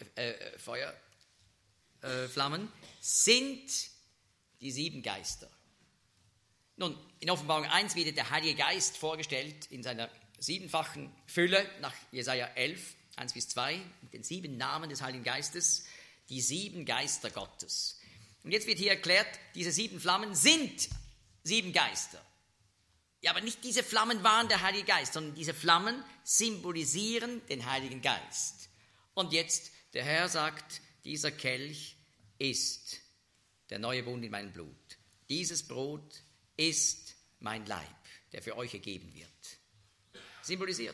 Feuerflammen sind die 7 Geister. Nun, in Offenbarung 1 wird der Heilige Geist vorgestellt in seiner 7-fachen Fülle nach Jesaja 11, 1-2, mit den 7 Namen des Heiligen Geistes, die 7 Geister Gottes. Und jetzt wird hier erklärt, diese 7 Flammen sind 7 Geister. Ja, aber nicht diese Flammen waren der Heilige Geist, sondern diese Flammen symbolisieren den Heiligen Geist. Und jetzt, der Herr sagt, dieser Kelch ist der neue Bund in meinem Blut. Dieses Brot ist mein Leib, der für euch gegeben wird. Symbolisiert.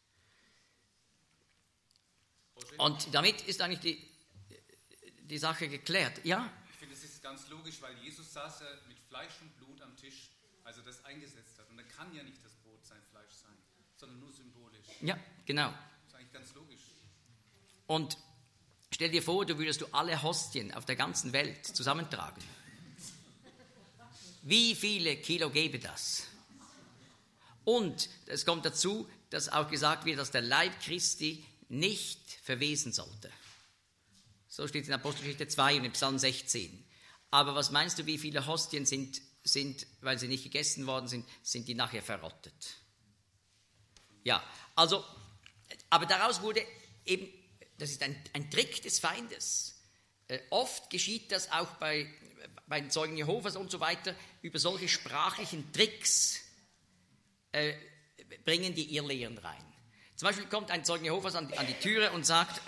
Und damit ist eigentlich die Sache geklärt. Ja? Ich finde, es ist ganz logisch, weil Jesus saß ja mit Fleisch und Blut am Tisch, als er das eingesetzt hat. Und da kann ja nicht das Brot sein Fleisch sein, sondern nur symbolisch. Ja, genau. Das ist eigentlich ganz logisch. Und stell dir vor, du würdest alle Hostien auf der ganzen Welt zusammentragen. Wie viele Kilo gäbe das? Und es kommt dazu, dass auch gesagt wird, dass der Leib Christi nicht verwesen sollte. So steht es in Apostelgeschichte 2 und in Psalm 16. Aber was meinst du, wie viele Hostien sind, weil sie nicht gegessen worden sind die nachher verrottet? Ja, also, aber daraus wurde eben, das ist ein Trick des Feindes. Oft geschieht das auch bei den Zeugen Jehovas und so weiter, über solche sprachlichen Tricks bringen die Irrlehren rein. Zum Beispiel kommt ein Zeugen Jehovas an die Türe und sagt,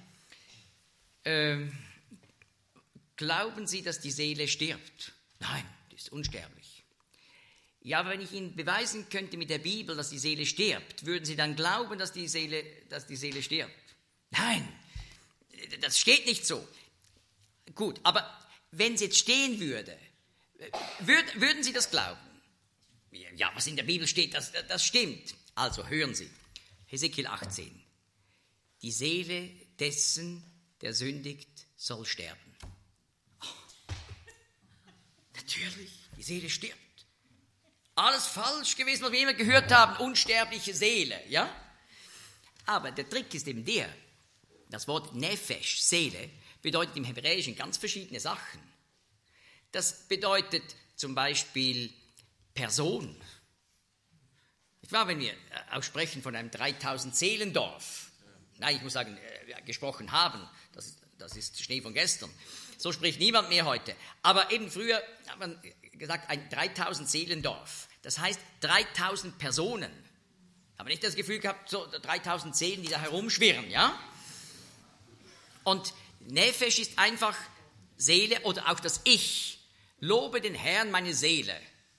glauben Sie, dass die Seele stirbt? Nein, die ist unsterblich. Ja, aber wenn ich Ihnen beweisen könnte mit der Bibel, dass die Seele stirbt, würden Sie dann glauben, dass die Seele stirbt? Nein, das steht nicht so. Gut, aber wenn es jetzt stehen würde, würden Sie das glauben? Ja, was in der Bibel steht, das stimmt. Also hören Sie, Hesekiel 18. Die Seele dessen, der sündigt, soll sterben. Oh, natürlich, die Seele stirbt. Alles falsch gewesen, was wir immer gehört haben, unsterbliche Seele, ja? Aber der Trick ist eben der, das Wort Nefesh, Seele, bedeutet im Hebräischen ganz verschiedene Sachen. Das bedeutet zum Beispiel Person. Nicht wahr, wenn wir auch sprechen von einem 3000-Seelendorf. Nein, ich muss sagen, gesprochen haben, das ist Schnee von gestern. So spricht niemand mehr heute. Aber eben früher hat man gesagt, ein 3000-Seelendorf. Das heißt 3000 Personen. Aber nicht das Gefühl gehabt, so 3000 Seelen, die da herumschwirren, ja? Und Nefesh ist einfach Seele oder auch das Ich. Lobe den Herrn, meine Seele,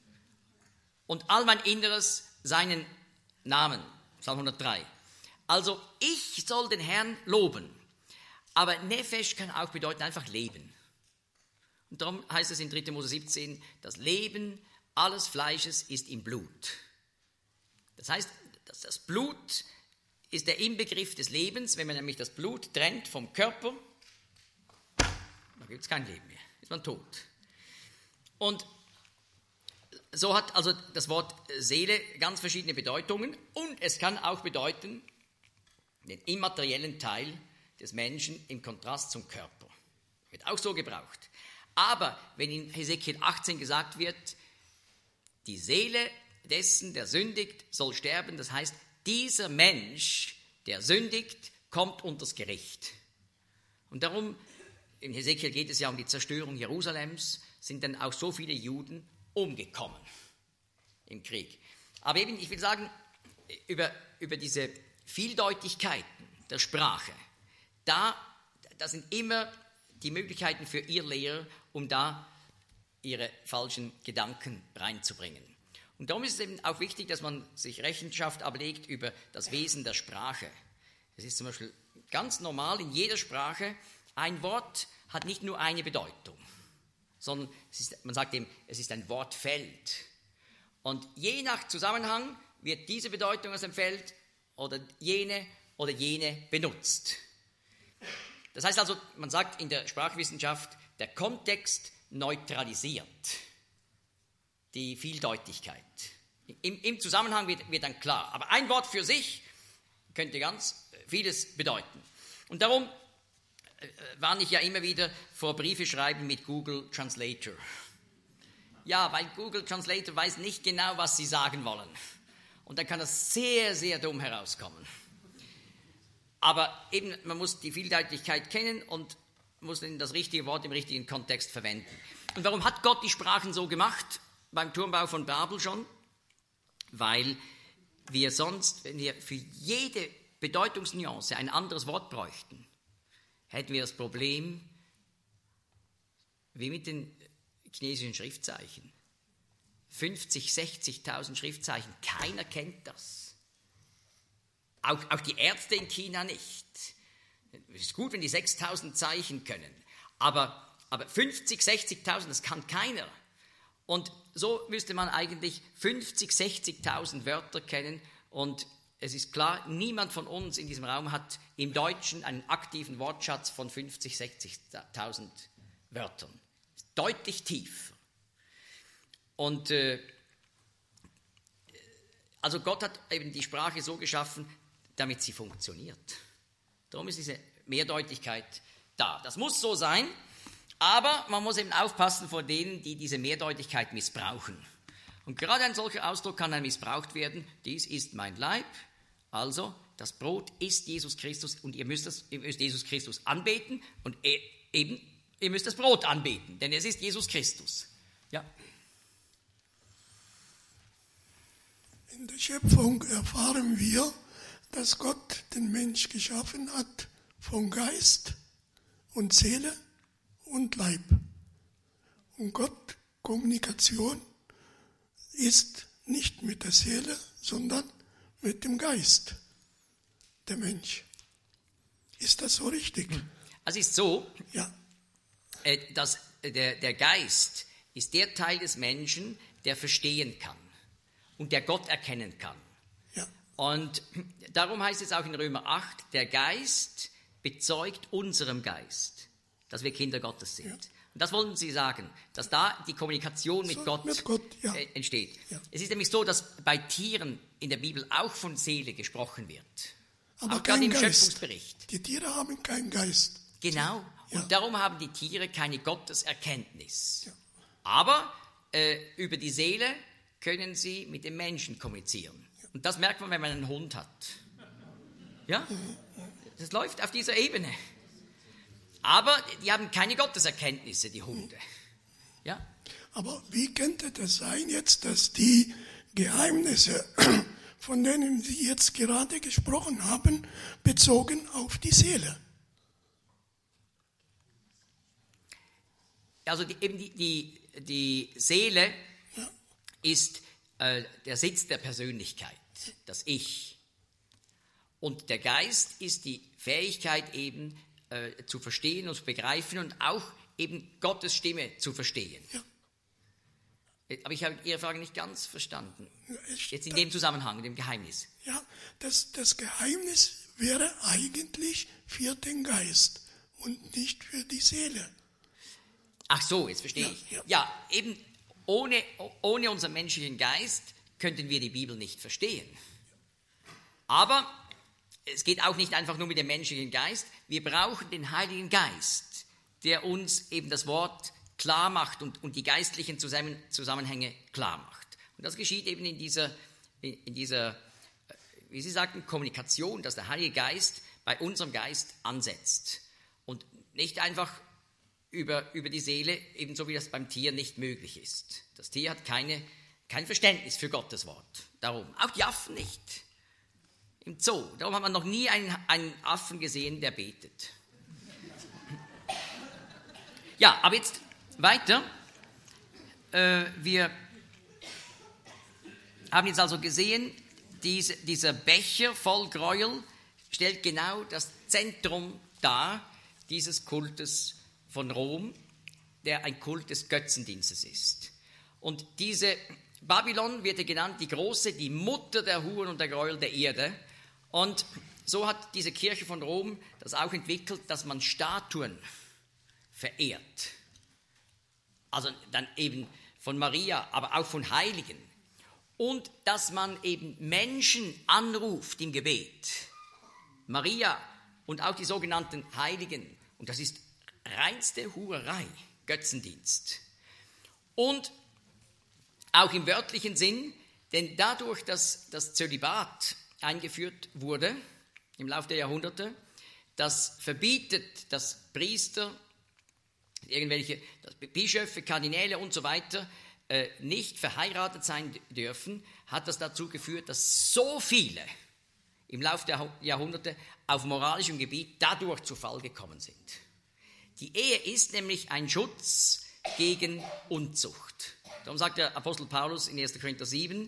und all mein Inneres seinen Namen. Psalm 103. Also ich soll den Herrn loben. Aber Nefesh kann auch bedeuten einfach Leben. Und darum heißt es in 3. Mose 17, das Leben alles Fleisches ist im Blut. Das heißt, das Blut ist der Inbegriff des Lebens. Wenn man nämlich das Blut trennt vom Körper, dann gibt es kein Leben mehr, ist man tot. Und so hat also das Wort Seele ganz verschiedene Bedeutungen und es kann auch bedeuten, den immateriellen Teil des Menschen im Kontrast zum Körper. Wird auch so gebraucht. Aber wenn in Hesekiel 18 gesagt wird, die Seele dessen, der sündigt, soll sterben, das heißt, dieser Mensch, der sündigt, kommt unters Gericht. Und darum, in Hesekiel geht es ja um die Zerstörung Jerusalems, sind dann auch so viele Juden umgekommen im Krieg. Aber eben, ich will sagen, über diese Vieldeutigkeiten der Sprache, da sind immer die Möglichkeiten für Irrlehrer, um da ihre falschen Gedanken reinzubringen. Und darum ist es eben auch wichtig, dass man sich Rechenschaft ablegt über das Wesen der Sprache. Es ist zum Beispiel ganz normal in jeder Sprache, ein Wort hat nicht nur eine Bedeutung, sondern man sagt eben, es ist ein Wortfeld. Und je nach Zusammenhang wird diese Bedeutung aus dem Feld oder jene benutzt. Das heißt also, man sagt in der Sprachwissenschaft, der Kontext neutralisiert die Vieldeutigkeit. Im Zusammenhang wird dann klar. Aber ein Wort für sich könnte ganz vieles bedeuten. Und darum warne ich ja immer wieder vor Briefe schreiben mit Google Translator. Ja, weil Google Translator weiß nicht genau, was sie sagen wollen. Und dann kann das sehr, sehr dumm herauskommen. Aber eben, man muss die Vieldeutigkeit kennen und muss das richtige Wort im richtigen Kontext verwenden. Und warum hat Gott die Sprachen so gemacht, beim Turmbau von Babel schon? Weil wir sonst, wenn wir für jede Bedeutungsnuance ein anderes Wort bräuchten, hätten wir das Problem, wie mit den chinesischen Schriftzeichen. 50.000, 60.000 Schriftzeichen, keiner kennt das. Auch die Ärzte in China nicht. Es ist gut, wenn die 6.000 Zeichen können, aber 50.000, 60.000, das kann keiner. Und so müsste man eigentlich 50.000, 60.000 Wörter kennen und es ist klar, niemand von uns in diesem Raum hat im Deutschen einen aktiven Wortschatz von 50.000, 60.000 Wörtern. Deutlich tiefer. Und also Gott hat eben die Sprache so geschaffen, damit sie funktioniert. Darum ist diese Mehrdeutigkeit da. Das muss so sein, aber man muss eben aufpassen vor denen, die diese Mehrdeutigkeit missbrauchen. Und gerade ein solcher Ausdruck kann dann missbraucht werden. Dies ist mein Leib. Also, das Brot ist Jesus Christus und ihr müsst Jesus Christus anbeten und ihr müsst das Brot anbeten, denn es ist Jesus Christus. Ja. In der Schöpfung erfahren wir, dass Gott den Mensch geschaffen hat von Geist und Seele und Leib. Und Gott, Kommunikation ist nicht mit der Seele, sondern mit dem Geist, der Mensch. Ist das so richtig? Also es ist so, Ja. dass der Geist ist der Teil des Menschen, der verstehen kann und der Gott erkennen kann. Ja. Und darum heißt es auch in Römer 8, der Geist bezeugt unserem Geist, dass wir Kinder Gottes sind. Ja. Und das wollen Sie sagen, dass da die Kommunikation mit Gott ja. Entsteht. Ja. Es ist nämlich so, dass bei Tieren in der Bibel auch von Seele gesprochen wird. Aber auch gerade kein im Geist. Schöpfungsbericht. Die Tiere haben keinen Geist. Genau. Ja. Und darum haben die Tiere keine Gotteserkenntnis. Ja. Aber über die Seele können sie mit dem Menschen kommunizieren. Und das merkt man, wenn man einen Hund hat. Ja? Das läuft auf dieser Ebene. Aber die haben keine Gotteserkenntnisse, die Hunde. Ja? Aber wie könnte das sein jetzt, dass die Geheimnisse, von denen Sie jetzt gerade gesprochen haben, bezogen auf die Seele? Also die die Seele ist der Sitz der Persönlichkeit, das Ich. Und der Geist ist die Fähigkeit eben zu verstehen und zu begreifen und auch eben Gottes Stimme zu verstehen. Ja. Aber ich habe Ihre Frage nicht ganz verstanden. Jetzt in dem Zusammenhang, in dem Geheimnis. Ja, das Geheimnis wäre eigentlich für den Geist und nicht für die Seele. Ach so, jetzt verstehe ich. Ja, eben ohne unseren menschlichen Geist könnten wir die Bibel nicht verstehen. Aber es geht auch nicht einfach nur mit dem menschlichen Geist. Wir brauchen den Heiligen Geist, der uns eben das Wort klar macht und die geistlichen Zusammenhänge klar macht. Und das geschieht eben in dieser, wie Sie sagten, Kommunikation, dass der Heilige Geist bei unserem Geist ansetzt. Und nicht einfach über die Seele, ebenso wie das beim Tier nicht möglich ist. Das Tier hat kein Verständnis für Gottes Wort. Darum. Auch die Affen nicht. Im Zoo. Darum hat man noch nie einen Affen gesehen, der betet. Ja, aber jetzt weiter. Wir haben jetzt also gesehen, dieser Becher voll Gräuel stellt genau das Zentrum dar dieses Kultes von Rom, der ein Kult des Götzendienstes ist. Und diese Babylon wird ja genannt die Große, die Mutter der Huren und der Gräuel der Erde. Und so hat diese Kirche von Rom das auch entwickelt, dass man Statuen verehrt. Also dann eben von Maria, aber auch von Heiligen. Und dass man eben Menschen anruft im Gebet. Maria und auch die sogenannten Heiligen. Und das ist reinste Hurerei, Götzendienst. Und auch im wörtlichen Sinn, denn dadurch, dass das Zölibat eingeführt wurde im Laufe der Jahrhunderte, das verbietet, dass Priester, dass Bischöfe, Kardinäle und so weiter nicht verheiratet sein dürfen, hat das dazu geführt, dass so viele im Laufe der Jahrhunderte auf moralischem Gebiet dadurch zu Fall gekommen sind. Die Ehe ist nämlich ein Schutz gegen Unzucht. Darum sagt der Apostel Paulus in 1. Korinther 7,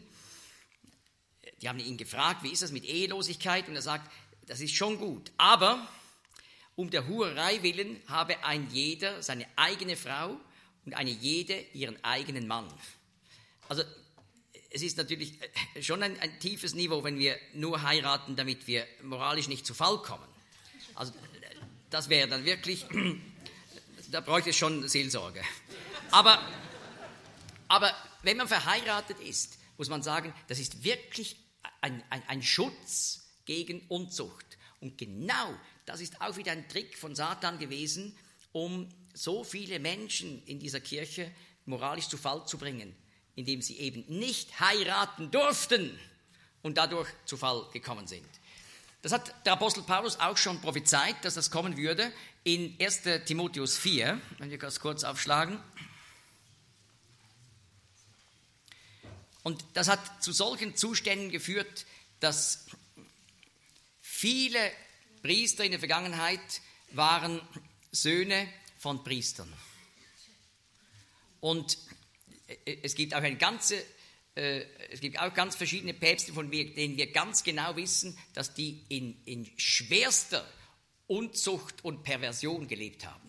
die haben ihn gefragt, wie ist das mit Ehelosigkeit? Und er sagt, das ist schon gut, aber um der Hurerei willen habe ein jeder seine eigene Frau und eine jede ihren eigenen Mann. Also es ist natürlich schon ein tiefes Niveau, wenn wir nur heiraten, damit wir moralisch nicht zu Fall kommen. Also das wäre dann wirklich, da bräuchte es schon Seelsorge. Aber wenn man verheiratet ist, muss man sagen, das ist wirklich ein Schutz gegen Unzucht. Und genau das ist auch wieder ein Trick von Satan gewesen, um so viele Menschen in dieser Kirche moralisch zu Fall zu bringen, indem sie eben nicht heiraten durften und dadurch zu Fall gekommen sind. Das hat der Apostel Paulus auch schon prophezeit, dass das kommen würde in 1. Timotheus 4, wenn wir das kurz aufschlagen. Und das hat zu solchen Zuständen geführt, dass viele Priester in der Vergangenheit waren Söhne von Priestern. Und es gibt auch ganz verschiedene Päpste, von denen wir ganz genau wissen, dass die in schwerster Unzucht und Perversion gelebt haben.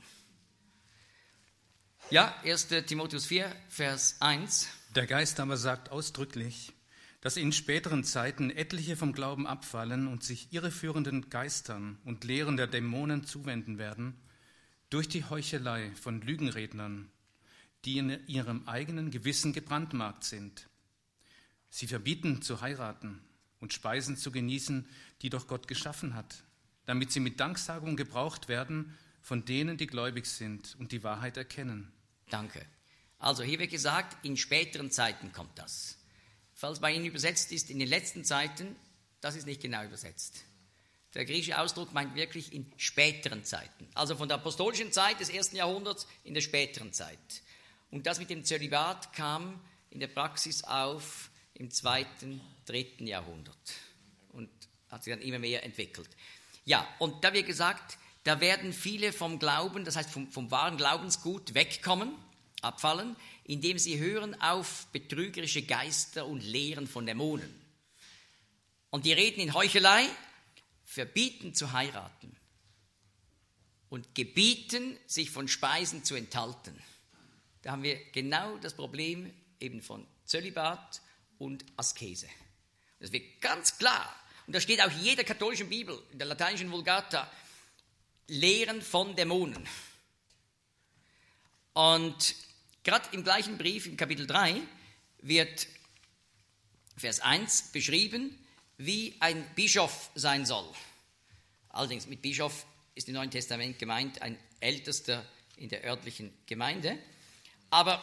Ja, 1. Timotheus 4, Vers 1. Der Geist aber sagt ausdrücklich, dass in späteren Zeiten etliche vom Glauben abfallen und sich irreführenden Geistern und Lehren der Dämonen zuwenden werden, durch die Heuchelei von Lügenrednern, die in ihrem eigenen Gewissen gebrandmarkt sind. Sie verbieten zu heiraten und Speisen zu genießen, die doch Gott geschaffen hat, damit sie mit Danksagung gebraucht werden von denen, die gläubig sind und die Wahrheit erkennen. Danke. Also hier wird gesagt, in späteren Zeiten kommt das. Falls bei Ihnen übersetzt ist, in den letzten Zeiten, das ist nicht genau übersetzt. Der griechische Ausdruck meint wirklich in späteren Zeiten. Also von der apostolischen Zeit des 1. Jahrhunderts in der späteren Zeit. Und das mit dem Zölibat kam in der Praxis auf im 2., 3. Jahrhundert und hat sich dann immer mehr entwickelt. Ja, und da wird gesagt, da werden viele vom Glauben, das heißt vom wahren Glaubensgut wegkommen, abfallen, indem sie hören auf betrügerische Geister und Lehren von Dämonen. Und die reden in Heuchelei, verbieten zu heiraten und gebieten, sich von Speisen zu enthalten. Da haben wir genau das Problem eben von Zölibat und Askese. Das wird ganz klar, und da steht auch in jeder katholischen Bibel, in der lateinischen Vulgata, Lehren von Dämonen. Und gerade im gleichen Brief, im Kapitel 3, wird Vers 1 beschrieben, wie ein Bischof sein soll. Allerdings mit Bischof ist im Neuen Testament gemeint ein Ältester in der örtlichen Gemeinde. Aber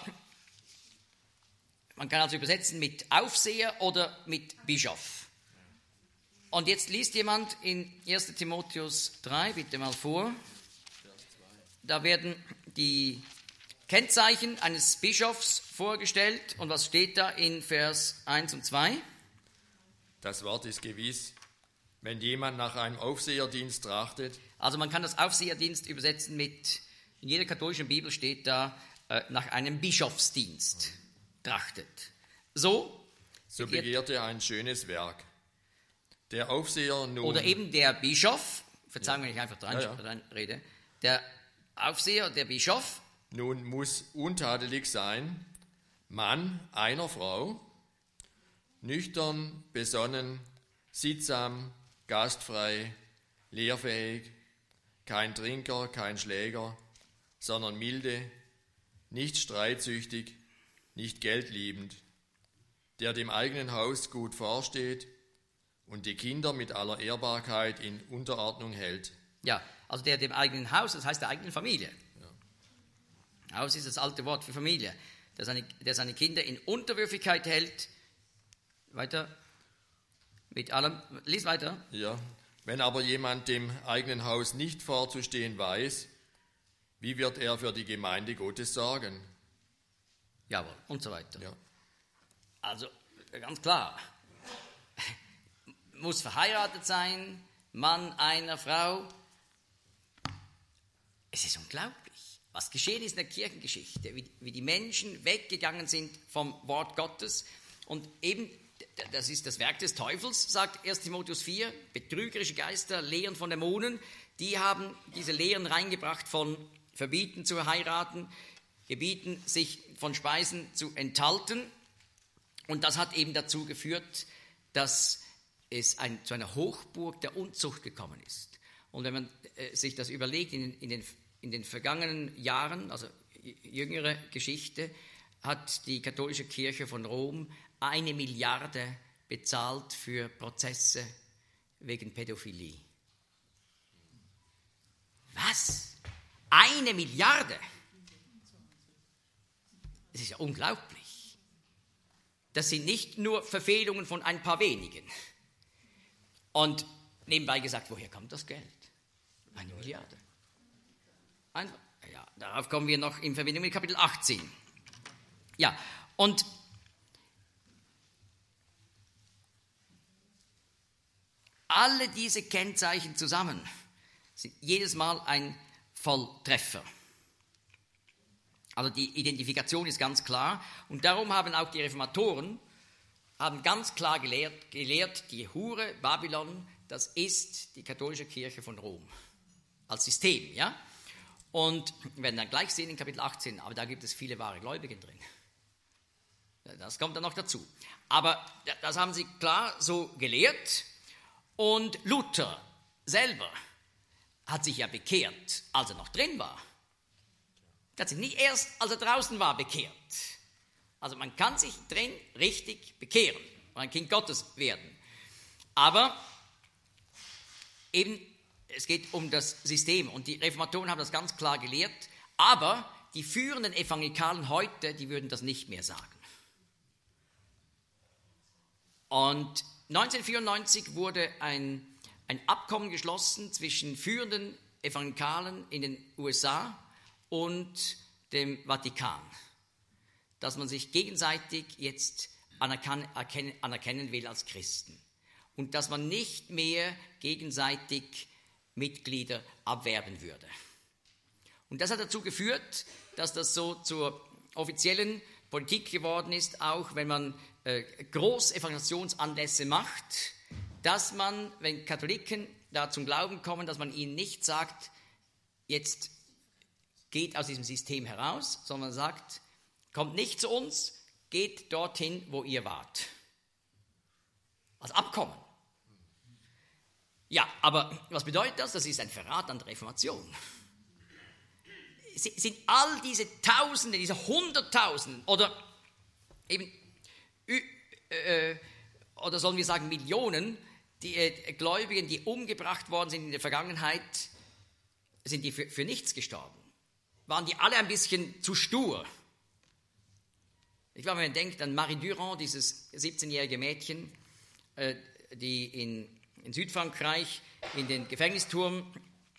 man kann also übersetzen mit Aufseher oder mit Bischof. Und jetzt liest jemand in 1. Timotheus 3, bitte mal vor. Da werden die Kennzeichen eines Bischofs vorgestellt. Und was steht da in Vers 1 und 2? Das Wort ist gewiss, wenn jemand nach einem Aufseherdienst trachtet. Also man kann das Aufseherdienst übersetzen mit, in jeder katholischen Bibel steht da, nach einem Bischofsdienst trachtet. So begehrt er ein schönes Werk. Der Aufseher nun... Oder eben der Bischof, Verzeihung, wenn ich einfach reinrede, der Aufseher, der Bischof, nun muss untadelig sein, Mann einer Frau, nüchtern, besonnen, sittsam, gastfrei, lehrfähig, kein Trinker, kein Schläger, sondern milde, nicht streitsüchtig, nicht geldliebend, der dem eigenen Haus gut vorsteht und die Kinder mit aller Ehrbarkeit in Unterordnung hält. Ja, also der dem eigenen Haus, das heißt der eigenen Familie. Ja. Haus ist das alte Wort für Familie. Der seine Kinder in Unterwürfigkeit hält. Weiter. Mit allem. Lies weiter. Ja. Wenn aber jemand dem eigenen Haus nicht vorzustehen weiß, wie wird er für die Gemeinde Gottes sorgen? Jawohl, und so weiter. Ja. Also, ganz klar. Muss verheiratet sein, Mann einer Frau. Es ist unglaublich, was geschehen ist in der Kirchengeschichte, wie die Menschen weggegangen sind vom Wort Gottes. Und eben, das ist das Werk des Teufels, sagt 1 Timotheus 4, betrügerische Geister, Lehren von Dämonen, die haben diese Lehren reingebracht von Verbieten zu heiraten, gebieten, sich von Speisen zu enthalten. Und das hat eben dazu geführt, dass es zu einer Hochburg der Unzucht gekommen ist. Und wenn man sich das überlegt, in den vergangenen Jahren, also jüngere Geschichte, hat die katholische Kirche von Rom 1 Milliarde bezahlt für Prozesse wegen Pädophilie. Was? 1 Milliarde? Das ist ja unglaublich. Das sind nicht nur Verfehlungen von ein paar wenigen. Und nebenbei gesagt, woher kommt das Geld? 1 Milliarde. Ja, darauf kommen wir noch in Verbindung mit Kapitel 18. Ja, und alle diese Kennzeichen zusammen sind jedes Mal ein Volltreffer. Also die Identifikation ist ganz klar. Und darum haben auch die Reformatoren ganz klar gelehrt, die Hure Babylon, das ist die katholische Kirche von Rom. Als System, ja. Und wir werden dann gleich sehen in Kapitel 18, aber da gibt es viele wahre Gläubige drin. Das kommt dann noch dazu. Aber das haben sie klar so gelehrt. Und Luther selber hat sich ja bekehrt, als er noch drin war. Er hat sich nicht erst, als er draußen war, bekehrt. Also man kann sich drin richtig bekehren und ein Kind Gottes werden. Aber eben, es geht um das System und die Reformatoren haben das ganz klar gelehrt, aber die führenden Evangelikalen heute, die würden das nicht mehr sagen. Und 1994 wurde ein Abkommen geschlossen zwischen führenden Evangelikalen in den USA und dem Vatikan, dass man sich gegenseitig jetzt anerkennen will als Christen und dass man nicht mehr gegenseitig Mitglieder abwerben würde. Und das hat dazu geführt, dass das so zur offiziellen Politik geworden ist, auch wenn man Großevangelisationsanlässe macht, dass man, wenn Katholiken da zum Glauben kommen, dass man ihnen nicht sagt, jetzt geht aus diesem System heraus, sondern sagt, kommt nicht zu uns, geht dorthin, wo ihr wart. Als Abkommen. Ja, aber was bedeutet das? Das ist ein Verrat an der Reformation. Sind all diese Tausende, diese Hunderttausenden oder eben, oder sollen wir sagen Millionen, die Gläubigen, die umgebracht worden sind in der Vergangenheit, sind die für nichts gestorben? Waren die alle ein bisschen zu stur? Ich glaube, wenn man denkt an Marie Durand, dieses 17-jährige Mädchen, die in Südfrankreich in den Gefängnisturm,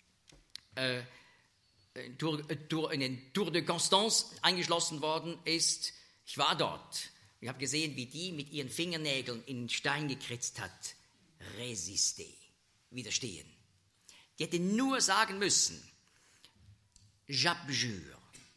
in den Tour de Constance eingeschlossen worden ist. Ich war dort. Ich habe gesehen, wie die mit ihren Fingernägeln in den Stein gekritzt hat. Résister, widerstehen. Die hätte nur sagen müssen, j'abjure.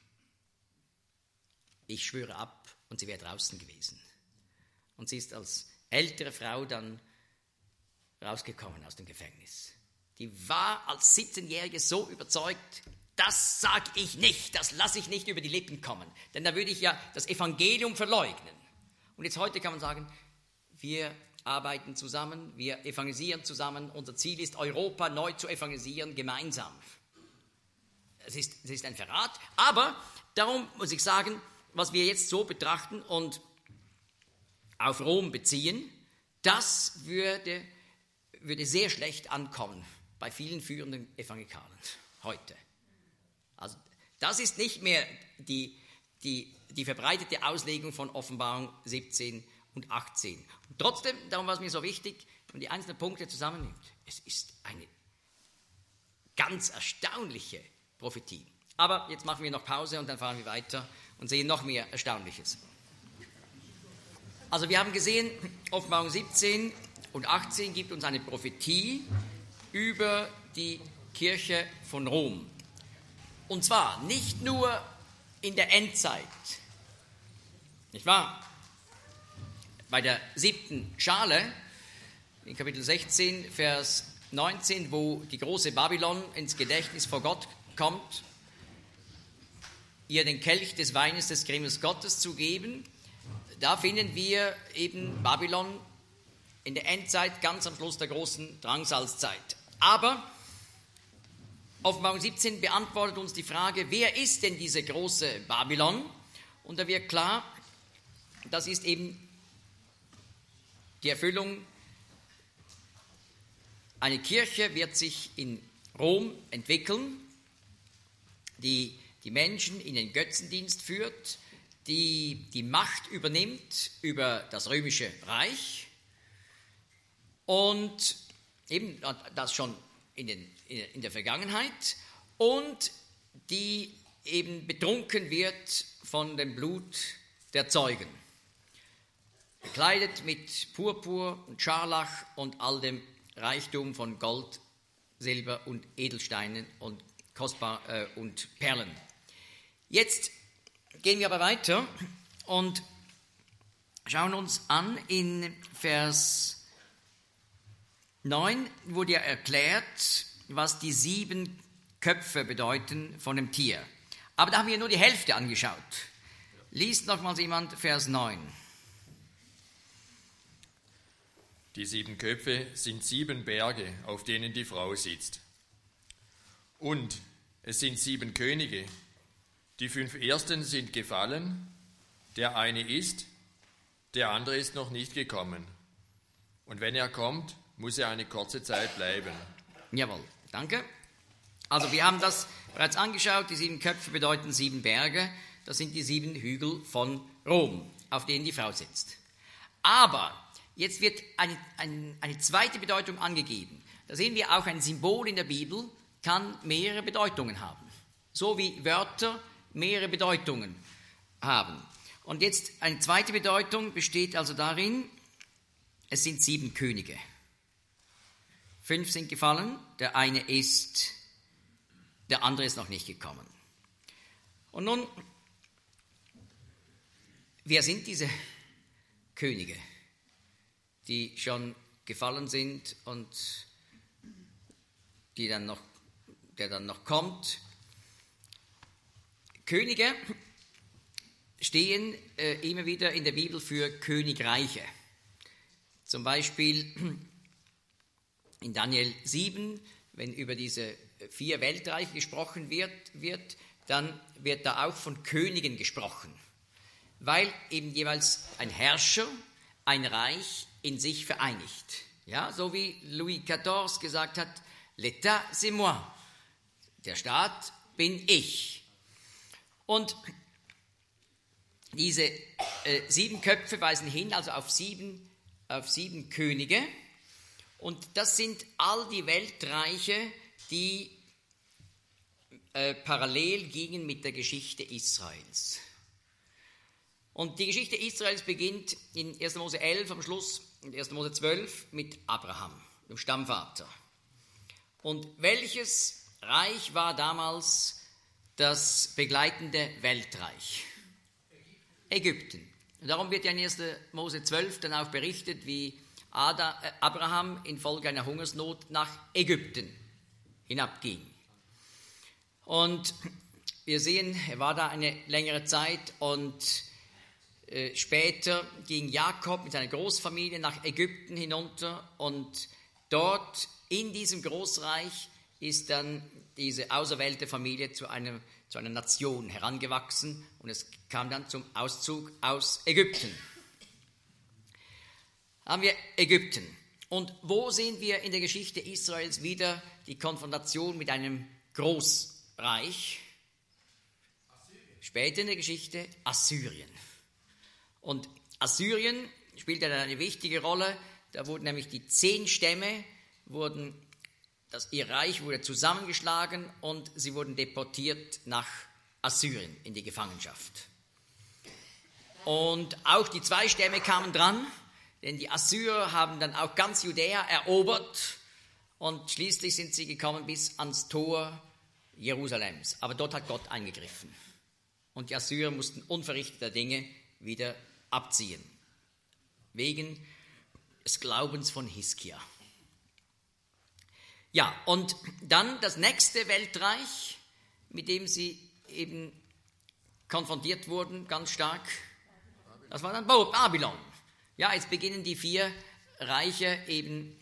Ich schwöre ab, und sie wäre draußen gewesen. Und sie ist als ältere Frau dann rausgekommen aus dem Gefängnis. Die war als 17-Jährige so überzeugt, das sage ich nicht, das lasse ich nicht über die Lippen kommen, denn da würde ich ja das Evangelium verleugnen. Und jetzt heute kann man sagen, wir arbeiten zusammen, wir evangelisieren zusammen, unser Ziel ist, Europa neu zu evangelisieren, gemeinsam. Es ist ein Verrat, aber darum muss ich sagen, was wir jetzt so betrachten und auf Rom beziehen, das würde sehr schlecht ankommen bei vielen führenden Evangelikalen heute. Also das ist nicht mehr die verbreitete Auslegung von Offenbarung 17 und 18. Und trotzdem, darum war es mir so wichtig, wenn man die einzelnen Punkte zusammennimmt, es ist eine ganz erstaunliche Prophetie. Aber jetzt machen wir noch Pause und dann fahren wir weiter und sehen noch mehr Erstaunliches. Also wir haben gesehen, Offenbarung 17 und 18 gibt uns eine Prophetie über die Kirche von Rom. Und zwar nicht nur in der Endzeit, nicht wahr? Bei der 7. Schale, in Kapitel 16, Vers 19, wo die große Babylon ins Gedächtnis vor Gott kommt, ihr den Kelch des Weines des Grimmes Gottes zu geben, da finden wir eben Babylon in der Endzeit, ganz am Schluss der großen Drangsalzzeit. Aber Offenbarung 17 beantwortet uns die Frage, wer ist denn diese große Babylon? Und da wird klar, das ist eben die Erfüllung. Eine Kirche wird sich in Rom entwickeln, die die Menschen in den Götzendienst führt, die die Macht übernimmt über das römische Reich und eben das schon in der Vergangenheit und die eben betrunken wird von dem Blut der Zeugen. Bekleidet mit Purpur und Scharlach und all dem Reichtum von Gold, Silber und Edelsteinen und und Perlen. Jetzt gehen wir aber weiter und schauen uns an in Vers 9 wurde ja erklärt, was die 7 Köpfe bedeuten von dem Tier. Aber da haben wir nur die Hälfte angeschaut. Liest nochmals jemand Vers 9. Die 7 Köpfe sind 7 Berge, auf denen die Frau sitzt. Und es sind 7 Könige. Die 5 ersten sind gefallen, der eine ist, der andere ist noch nicht gekommen. Und wenn er kommt, muss er eine kurze Zeit bleiben. Jawohl, danke. Also wir haben das bereits angeschaut, die 7 Köpfe bedeuten 7 Berge, das sind die 7 Hügel von Rom, auf denen die Frau sitzt. Aber jetzt wird eine zweite Bedeutung angegeben. Da sehen wir auch, ein Symbol in der Bibel kann mehrere Bedeutungen haben. So wie Wörter mehrere Bedeutungen haben. Und jetzt eine zweite Bedeutung besteht also darin, es sind 7 Könige. 5 sind gefallen, der eine ist, der andere ist noch nicht gekommen. Und nun wer sind diese Könige, die schon gefallen sind und der dann noch kommt? Könige stehen immer wieder in der Bibel für Königreiche. Zum Beispiel in Daniel 7, wenn über diese 4 Weltreiche gesprochen wird, dann wird da auch von Königen gesprochen, weil eben jeweils ein Herrscher ein Reich in sich vereinigt. Ja, so wie Louis XIV gesagt hat, l'État c'est moi, der Staat bin ich. Und diese 7 Köpfe weisen hin, also auf sieben Könige. Und das sind all die Weltreiche, die parallel gingen mit der Geschichte Israels. Und die Geschichte Israels beginnt in 1. Mose 11 am Schluss und 1. Mose 12 mit Abraham, dem Stammvater. Und welches Reich war damals das begleitende Weltreich? Ägypten. Und darum wird ja in 1. Mose 12 dann auch berichtet, wie Abraham infolge einer Hungersnot nach Ägypten hinabging. Und wir sehen, er war da eine längere Zeit und später ging Jakob mit seiner Großfamilie nach Ägypten hinunter und dort in diesem Großreich ist dann diese auserwählte Familie zu einer Nation herangewachsen und es kam dann zum Auszug aus Ägypten. Haben wir Ägypten. Und wo sehen wir in der Geschichte Israels wieder die Konfrontation mit einem Großreich? Später in der Geschichte Assyrien. Und Assyrien spielt dann eine wichtige Rolle. Da wurden nämlich die 10 Stämme, ihr Reich wurde zusammengeschlagen und sie wurden deportiert nach Assyrien in die Gefangenschaft. Und auch die 2 Stämme kamen dran, denn die Assyrer haben dann auch ganz Judäa erobert und schließlich sind sie gekommen bis ans Tor Jerusalems. Aber dort hat Gott eingegriffen. Und die Assyrer mussten unverrichteter Dinge wieder abziehen, wegen des Glaubens von Hiskia. Ja, und dann das nächste Weltreich, mit dem sie eben konfrontiert wurden, ganz stark, das war dann Babylon. Ja, jetzt beginnen die 4 Reiche eben,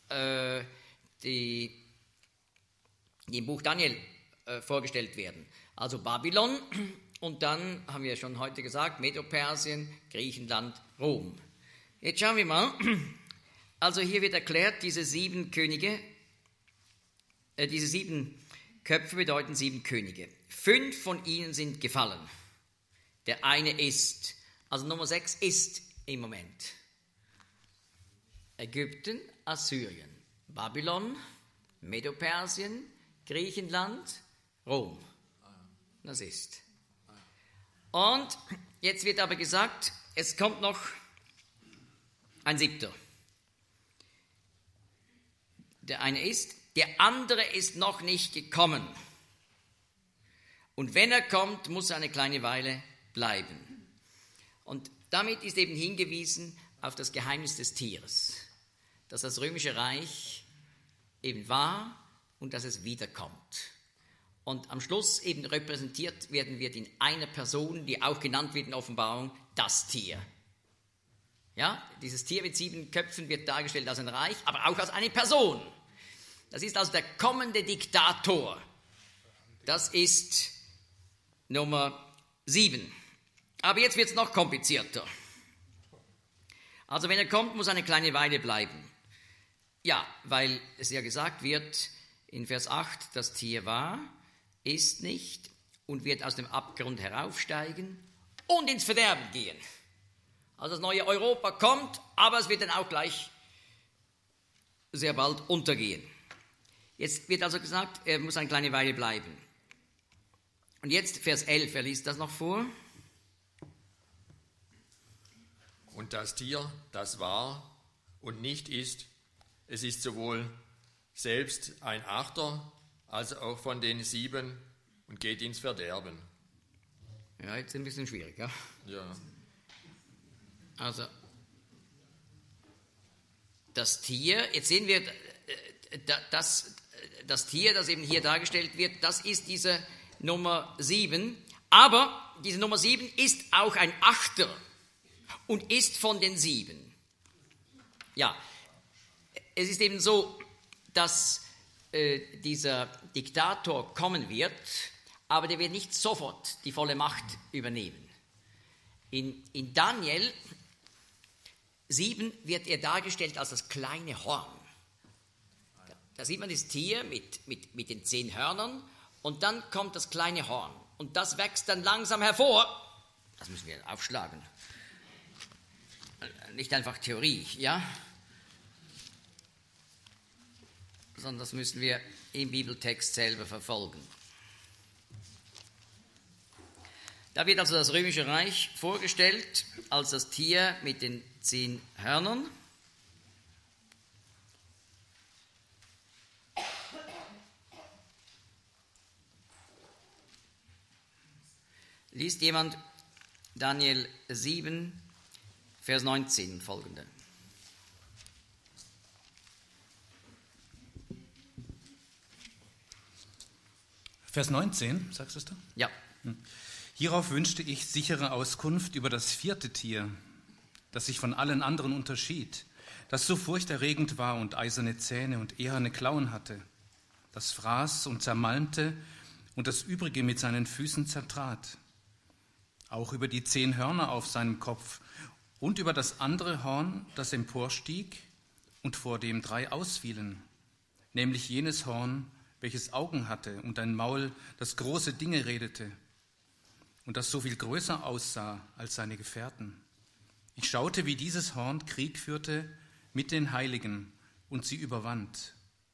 die im Buch Daniel vorgestellt werden. Also Babylon und dann, haben wir schon heute gesagt, Medo-Persien, Griechenland, Rom. Jetzt schauen wir mal, also hier wird erklärt, diese 7 Könige, diese 7 Köpfe bedeuten 7 Könige. 5 von ihnen sind gefallen. Der eine ist, also Nummer 6 ist im Moment Ägypten, Assyrien, Babylon, Medo-Persien, Griechenland, Rom. Das ist. Und jetzt wird aber gesagt, es kommt noch ein 7. Der eine ist, der andere ist noch nicht gekommen. Und wenn er kommt, muss er eine kleine Weile bleiben. Und damit ist eben hingewiesen auf das Geheimnis des Tieres, dass das römische Reich eben war und dass es wiederkommt. Und am Schluss eben repräsentiert werden wir in einer Person, die auch genannt wird in Offenbarung, das Tier. Ja, dieses Tier mit 7 Köpfen wird dargestellt als ein Reich, aber auch als eine Person. Das ist also der kommende Diktator. Das ist Nummer 7. Aber jetzt wird es noch komplizierter. Also wenn er kommt, muss er eine kleine Weile bleiben. Ja, weil es ja gesagt wird in Vers 8, das Tier war, ist nicht und wird aus dem Abgrund heraufsteigen und ins Verderben gehen. Also das neue Europa kommt, aber es wird dann auch gleich sehr bald untergehen. Jetzt wird also gesagt, er muss eine kleine Weile bleiben. Und jetzt Vers 11, wer liest das noch vor? Und das Tier, das war und nicht ist, es ist sowohl selbst ein Achter, als auch von den 7 und geht ins Verderben. Ja, jetzt ein bisschen schwierig, ja? Ja. Also das Tier, jetzt sehen wir, das Tier, das eben hier dargestellt wird, das ist diese Nummer 7. Aber diese Nummer 7 ist auch ein Achter und ist von den 7. Ja, es ist eben so, dass dieser Diktator kommen wird, aber der wird nicht sofort die volle Macht übernehmen. In Daniel 7 wird er dargestellt als das kleine Horn. Da sieht man das Tier mit den 10 Hörnern und dann kommt das kleine Horn. Und das wächst dann langsam hervor. Das müssen wir aufschlagen. Nicht einfach Theorie, ja? Sondern das müssen wir im Bibeltext selber verfolgen. Da wird also das Römische Reich vorgestellt als das Tier mit den 10 Hörnern. Liest jemand Daniel 7, Vers 19 folgende. Vers 19, sagst du es da? Ja. Hierauf wünschte ich sichere Auskunft über das 4. Tier, das sich von allen anderen unterschied, das so furchterregend war und eiserne Zähne und eherne Klauen hatte, das fraß und zermalmte und das Übrige mit seinen Füßen zertrat. Auch über die 10 Hörner auf seinem Kopf und über das andere Horn, das emporstieg und vor dem 3 ausfielen, nämlich jenes Horn, welches Augen hatte und ein Maul, das große Dinge redete und das so viel größer aussah als seine Gefährten. Ich schaute, wie dieses Horn Krieg führte mit den Heiligen und sie überwand,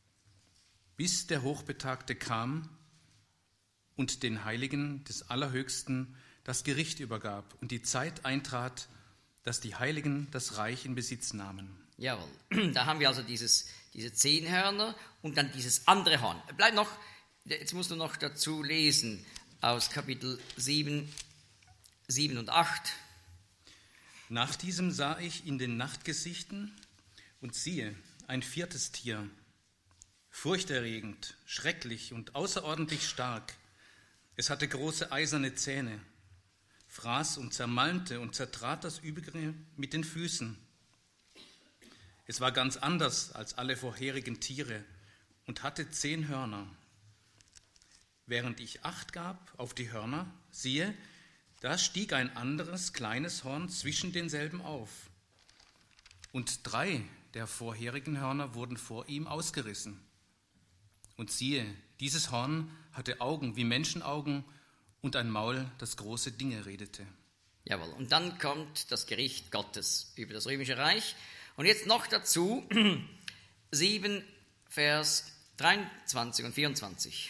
bis der Hochbetagte kam und den Heiligen des Allerhöchsten das Gericht übergab und die Zeit eintrat, dass die Heiligen das Reich in Besitz nahmen. Jawohl, da haben wir also diese 10 Hörner und dann dieses andere Horn. Bleib noch, jetzt musst du noch dazu lesen aus Kapitel 7, 7 und 8. Nach diesem sah ich in den Nachtgesichten und siehe, ein 4. Tier, furchterregend, schrecklich und außerordentlich stark. Es hatte große eiserne Zähne, fraß und zermalmte und zertrat das Übrige mit den Füßen. Es war ganz anders als alle vorherigen Tiere und hatte 10 Hörner. Während ich Acht gab auf die Hörner, siehe, da stieg ein anderes kleines Horn zwischen denselben auf. Und 3 der vorherigen Hörner wurden vor ihm ausgerissen. Und siehe, dieses Horn hatte Augen wie Menschenaugen und ein Maul, das große Dinge redete. Jawohl, und dann kommt das Gericht Gottes über das Römische Reich. Und jetzt noch dazu 7, Vers 23 und 24.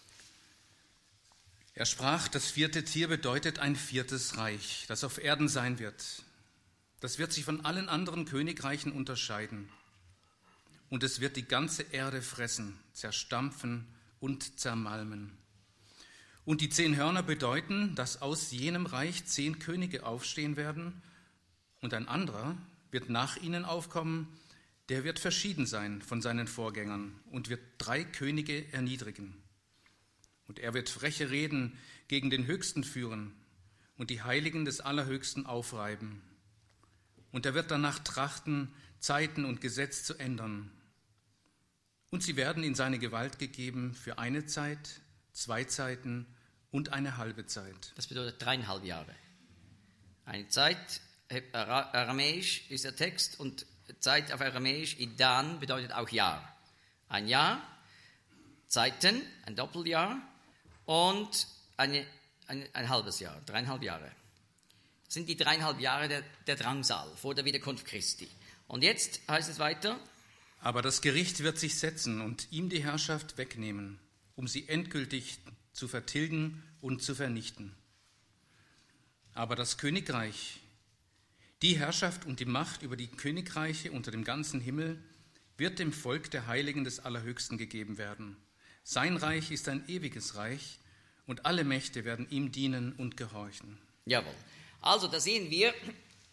Er sprach, das 4. Tier bedeutet ein 4. Reich, das auf Erden sein wird. Das wird sich von allen anderen Königreichen unterscheiden. Und es wird die ganze Erde fressen, zerstampfen und zermalmen. Und die 10 Hörner bedeuten, dass aus jenem Reich 10 Könige aufstehen werden und ein anderer wird nach ihnen aufkommen, der wird verschieden sein von seinen Vorgängern und wird 3 Könige erniedrigen. Und er wird freche Reden gegen den Höchsten führen und die Heiligen des Allerhöchsten aufreiben. Und er wird danach trachten, Zeiten und Gesetz zu ändern. Und sie werden in seine Gewalt gegeben für eine Zeit, 2 Zeiten und eine halbe Zeit. Das bedeutet 3,5 Jahre. Eine Zeit, aramäisch ist der Text, und Zeit auf aramäisch, Idan, bedeutet auch Jahr. Ein Jahr, Zeiten, ein Doppeljahr und ein halbes Jahr, 3,5 Jahre. Das sind die 3,5 Jahre der Drangsal vor der Wiederkunft Christi. Und jetzt heißt es weiter: Aber das Gericht wird sich setzen und ihm die Herrschaft wegnehmen, um sie endgültig zu vertilgen und zu vernichten. Aber das Königreich, die Herrschaft und die Macht über die Königreiche unter dem ganzen Himmel wird dem Volk der Heiligen des Allerhöchsten gegeben werden. Sein Reich ist ein ewiges Reich und alle Mächte werden ihm dienen und gehorchen. Jawohl. Also da sehen wir,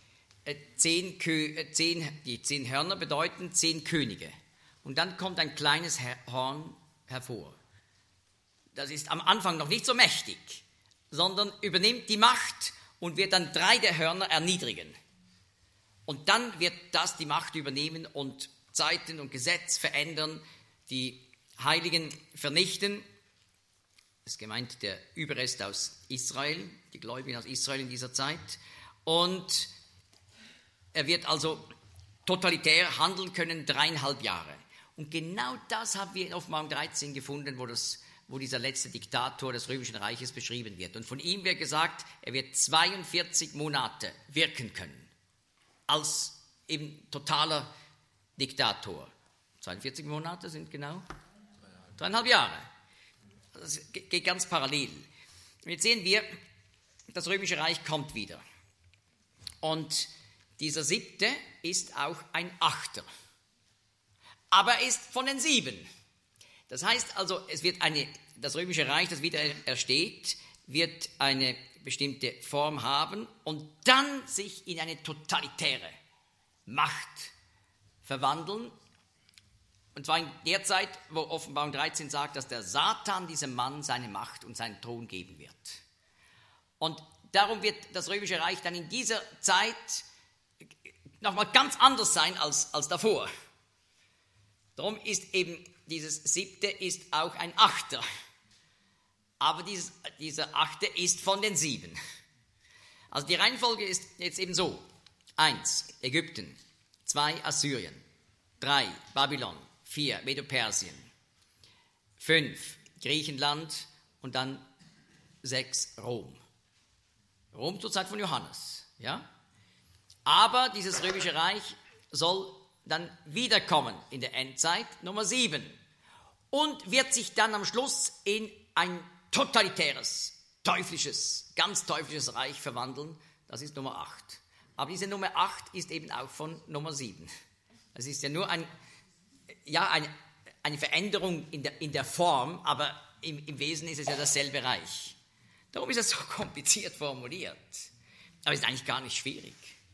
die 10 Hörner bedeuten 10 Könige. Und dann kommt ein kleines Horn hervor. Das ist am Anfang noch nicht so mächtig, sondern übernimmt die Macht und wird dann 3 der Hörner erniedrigen. Und dann wird das die Macht übernehmen und Zeiten und Gesetz verändern, die Heiligen vernichten. Das ist gemeint der Überrest aus Israel, die Gläubigen aus Israel in dieser Zeit. Und er wird also totalitär handeln können 3,5 Jahre. Und genau das haben wir in Offenbarung 13 gefunden, wo dieser letzte Diktator des Römischen Reiches beschrieben wird. Und von ihm wird gesagt, er wird 42 Monate wirken können, als eben totaler Diktator. 42 Monate sind genau 3,5 Jahre. Das geht ganz parallel. Und jetzt sehen wir, das Römische Reich kommt wieder. Und dieser 7. ist auch ein 8. Aber er ist von den 7. Das heißt also, es wird das Römische Reich, das wieder ersteht, wird eine bestimmte Form haben und dann sich in eine totalitäre Macht verwandeln. Und zwar in der Zeit, wo Offenbarung 13 sagt, dass der Satan diesem Mann seine Macht und seinen Thron geben wird. Und darum wird das Römische Reich dann in dieser Zeit nochmal ganz anders sein als davor. Darum ist eben dieses 7. ist auch ein 8. Aber dieser 8. ist von den 7. Also die Reihenfolge ist jetzt eben so. 1. Ägypten. 2. Assyrien. 3. Babylon. 4. Medo-Persien. 5. Griechenland. Und dann 6. Rom. Rom zur Zeit von Johannes. Ja? Aber dieses Römische Reich soll dann wiederkommen in der Endzeit, Nummer 7. Und wird sich dann am Schluss in ein totalitäres, teuflisches, ganz teuflisches Reich verwandeln. Das ist Nummer 8. Aber diese Nummer 8 ist eben auch von Nummer 7. Es ist ja nur eine Veränderung in der Form, aber im Wesen ist es ja dasselbe Reich. Darum ist es so kompliziert formuliert. Aber es ist eigentlich gar nicht schwierig.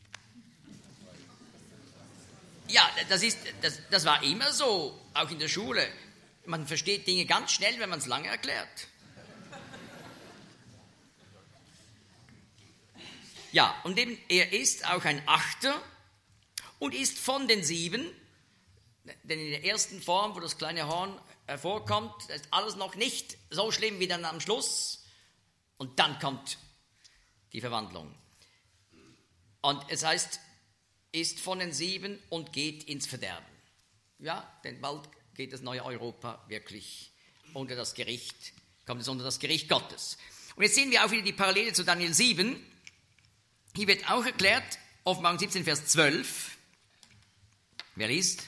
Ja, das war immer so, auch in der Schule. Man versteht Dinge ganz schnell, wenn man es lange erklärt. Ja, und eben, er ist auch ein 8. und ist von den 7, denn in der ersten Form, wo das kleine Horn hervorkommt, ist alles noch nicht so schlimm wie dann am Schluss. Und dann kommt die Verwandlung. Und es heißt, ist von den 7 und geht ins Verderben. Ja, denn bald geht das neue Europa wirklich unter das Gericht, kommt es unter das Gericht Gottes. Und jetzt sehen wir auch wieder die Parallele zu Daniel 7. Hier wird auch erklärt, Offenbarung 17, Vers 12. Wer liest?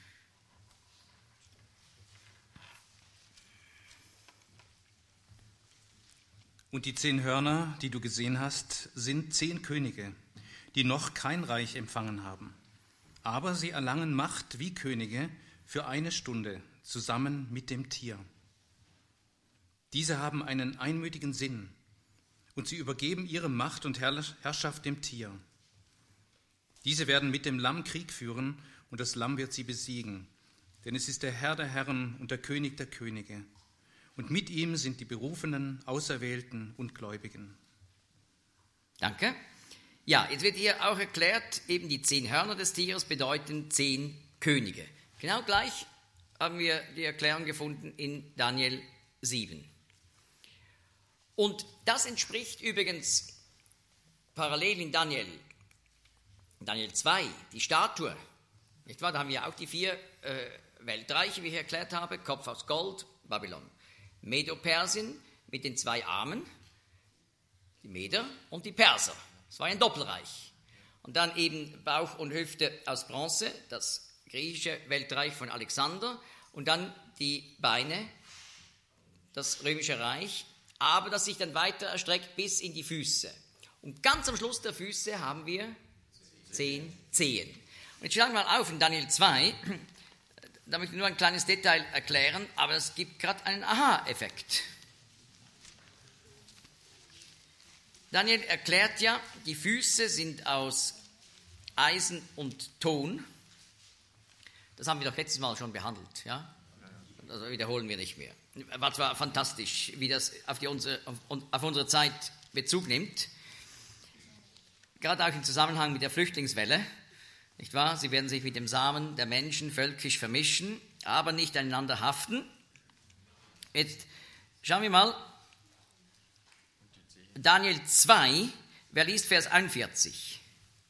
Und die 10 Hörner, die du gesehen hast, sind 10 Könige, die noch kein Reich empfangen haben. Aber sie erlangen Macht wie Könige für 1 Stunde zusammen mit dem Tier. Diese haben einen einmütigen Sinn und sie übergeben ihre Macht und Herrschaft dem Tier. Diese werden mit dem Lamm Krieg führen und das Lamm wird sie besiegen, denn es ist der Herr der Herren und der König der Könige. Und mit ihm sind die Berufenen, Auserwählten und Gläubigen. Danke. Ja, jetzt wird hier auch erklärt, eben die 10 Hörner des Tieres bedeuten 10 Könige. Genau gleich haben wir die Erklärung gefunden in Daniel 7. Und das entspricht übrigens parallel in Daniel 2, die Statue. Nicht wahr? Da haben wir auch die 4 Weltreiche, wie ich erklärt habe, Kopf aus Gold, Babylon. Medo-Persien mit den 2 Armen, die Meder und die Perser. Das war ein Doppelreich. Und dann eben Bauch und Hüfte aus Bronze, das griechische Weltreich von Alexander. Und dann die Beine, das Römische Reich, aber das sich dann weiter erstreckt bis in die Füße. Und ganz am Schluss der Füße haben wir 10 Zehen. Und jetzt schlagen wir mal auf in Daniel 2. Da möchte ich nur ein kleines Detail erklären, aber es gibt gerade einen Aha-Effekt. Daniel erklärt ja, die Füße sind aus Eisen und Ton. Das haben wir doch letztes Mal schon behandelt, ja? Das wiederholen wir nicht mehr. War zwar fantastisch, wie das auf unsere Zeit Bezug nimmt. Gerade auch im Zusammenhang mit der Flüchtlingswelle, nicht wahr? Sie werden sich mit dem Samen der Menschen völkisch vermischen, aber nicht aneinander haften. Jetzt schauen wir mal, Daniel 2, wer liest Vers 41?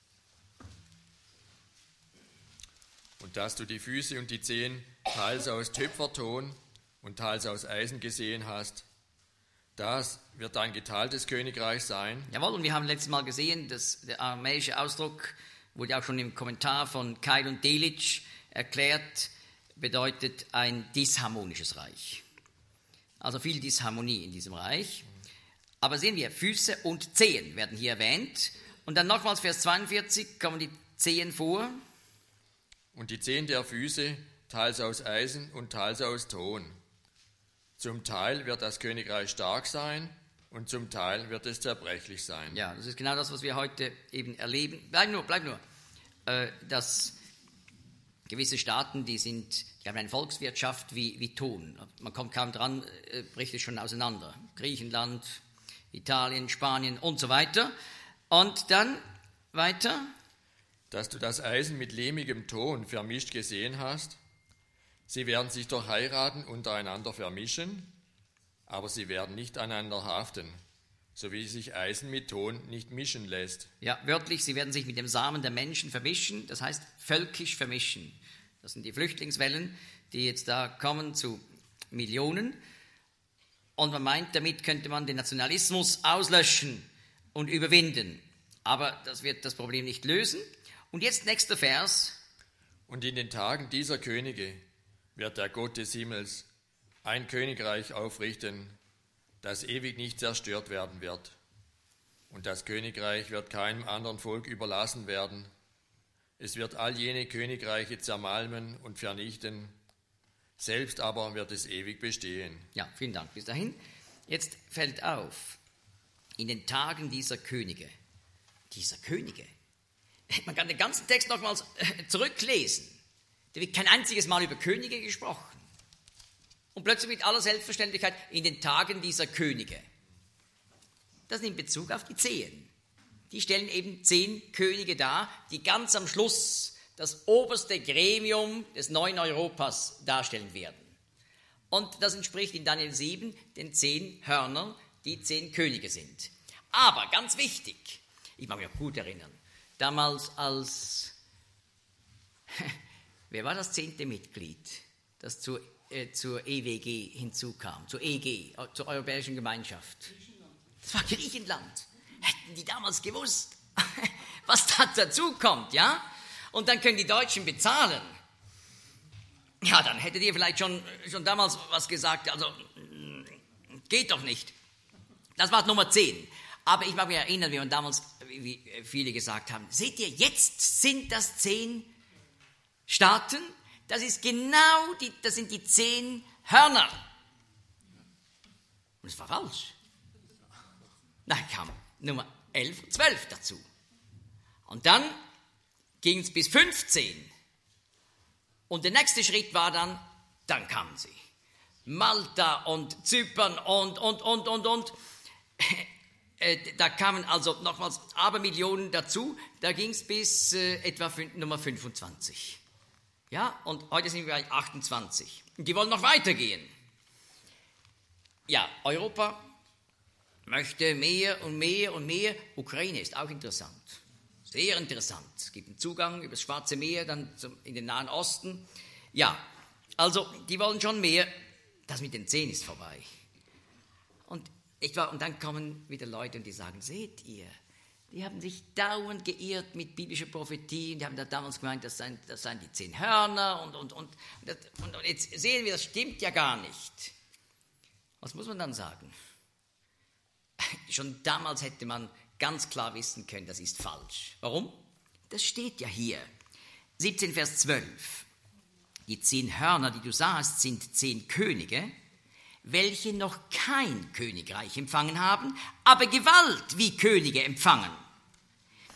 Und dass du die Füße und die Zehen teils aus Töpferton und teils aus Eisen gesehen hast, das wird ein geteiltes Königreich sein. Jawohl, und wir haben letztes Mal gesehen, dass der aramäische Ausdruck wurde auch schon im Kommentar von Keil und Delitzsch erklärt, bedeutet ein disharmonisches Reich. Also viel Disharmonie in diesem Reich. Aber sehen wir, Füße und Zehen werden hier erwähnt. Und dann nochmals Vers 42 kommen die Zehen vor. Und die Zehen der Füße teils aus Eisen und teils aus Ton. Zum Teil wird das Königreich stark sein und zum Teil wird es zerbrechlich sein. Ja, das ist genau das, was wir heute eben erleben. Bleib nur. Dass gewisse Staaten, die haben eine Volkswirtschaft wie Ton. Man kommt kaum dran, bricht es schon auseinander. Griechenland, Italien, Spanien und so weiter. Und dann weiter. Dass du das Eisen mit lehmigem Ton vermischt gesehen hast. Sie werden sich durch Heiraten untereinander vermischen, aber sie werden nicht aneinander haften, so wie sich Eisen mit Ton nicht mischen lässt. Ja, wörtlich, sie werden sich mit dem Samen der Menschen vermischen, das heißt völkisch vermischen. Das sind die Flüchtlingswellen, die jetzt da kommen zu Millionen. Und man meint, damit könnte man den Nationalismus auslöschen und überwinden. Aber das wird das Problem nicht lösen. Und jetzt nächster Vers. Und in den Tagen dieser Könige wird der Gott des Himmels ein Königreich aufrichten, das ewig nicht zerstört werden wird. Und das Königreich wird keinem anderen Volk überlassen werden. Es wird all jene Königreiche zermalmen und vernichten, selbst aber wird es ewig bestehen. Ja, vielen Dank bis dahin. Jetzt fällt auf, in den Tagen dieser Könige, man kann den ganzen Text nochmals zurücklesen. Da wird kein einziges Mal über Könige gesprochen. Und plötzlich mit aller Selbstverständlichkeit in den Tagen dieser Könige. Das in Bezug auf die 10. Die stellen eben 10 Könige dar, die ganz am Schluss das oberste Gremium des neuen Europas darstellen werden. Und das entspricht in Daniel 7 den 10 Hörnern, die 10 Könige sind. Aber ganz wichtig, ich mag mich auch gut erinnern, damals als, wer war das 10. Mitglied, das zur EWG hinzukam, zur EG, zur Europäischen Gemeinschaft? Das war Griechenland. Hätten die damals gewusst, was da dazu kommt, ja? Und dann können die Deutschen bezahlen. Ja, dann hättet ihr vielleicht schon damals was gesagt, also geht doch nicht. Das war Nummer 10. Aber ich mag mich erinnern, wie man damals, wie viele gesagt haben, seht ihr, jetzt sind das 10 Staaten, das ist genau, das sind die 10 Hörner. Und es war falsch. Dann kam Nummer 11 und 12 dazu. Und dann ging es bis 15. Und der nächste Schritt war dann kamen sie. Malta und Zypern und. Da kamen also nochmals Abermillionen dazu. Da ging es bis etwa Nummer 25. Ja, und heute sind wir bei 28. Und die wollen noch weitergehen. Ja, Europa möchte mehr und mehr und mehr. Ukraine ist auch interessant. Sehr interessant. Es gibt einen Zugang über das Schwarze Meer, dann in den Nahen Osten. Ja, also die wollen schon mehr. Das mit den 10 ist vorbei. Und dann kommen wieder Leute und die sagen, seht ihr, die haben sich dauernd geirrt mit biblischer Prophetie. Die haben da damals gemeint, das seien die 10 Hörner und jetzt sehen wir, das stimmt ja gar nicht. Was muss man dann sagen? Schon damals hätte man ganz klar wissen können, das ist falsch. Warum? Das steht ja hier. 17 Vers 12. Die 10 Hörner, die du sahst, sind 10 Könige, welche noch kein Königreich empfangen haben, aber Gewalt wie Könige empfangen.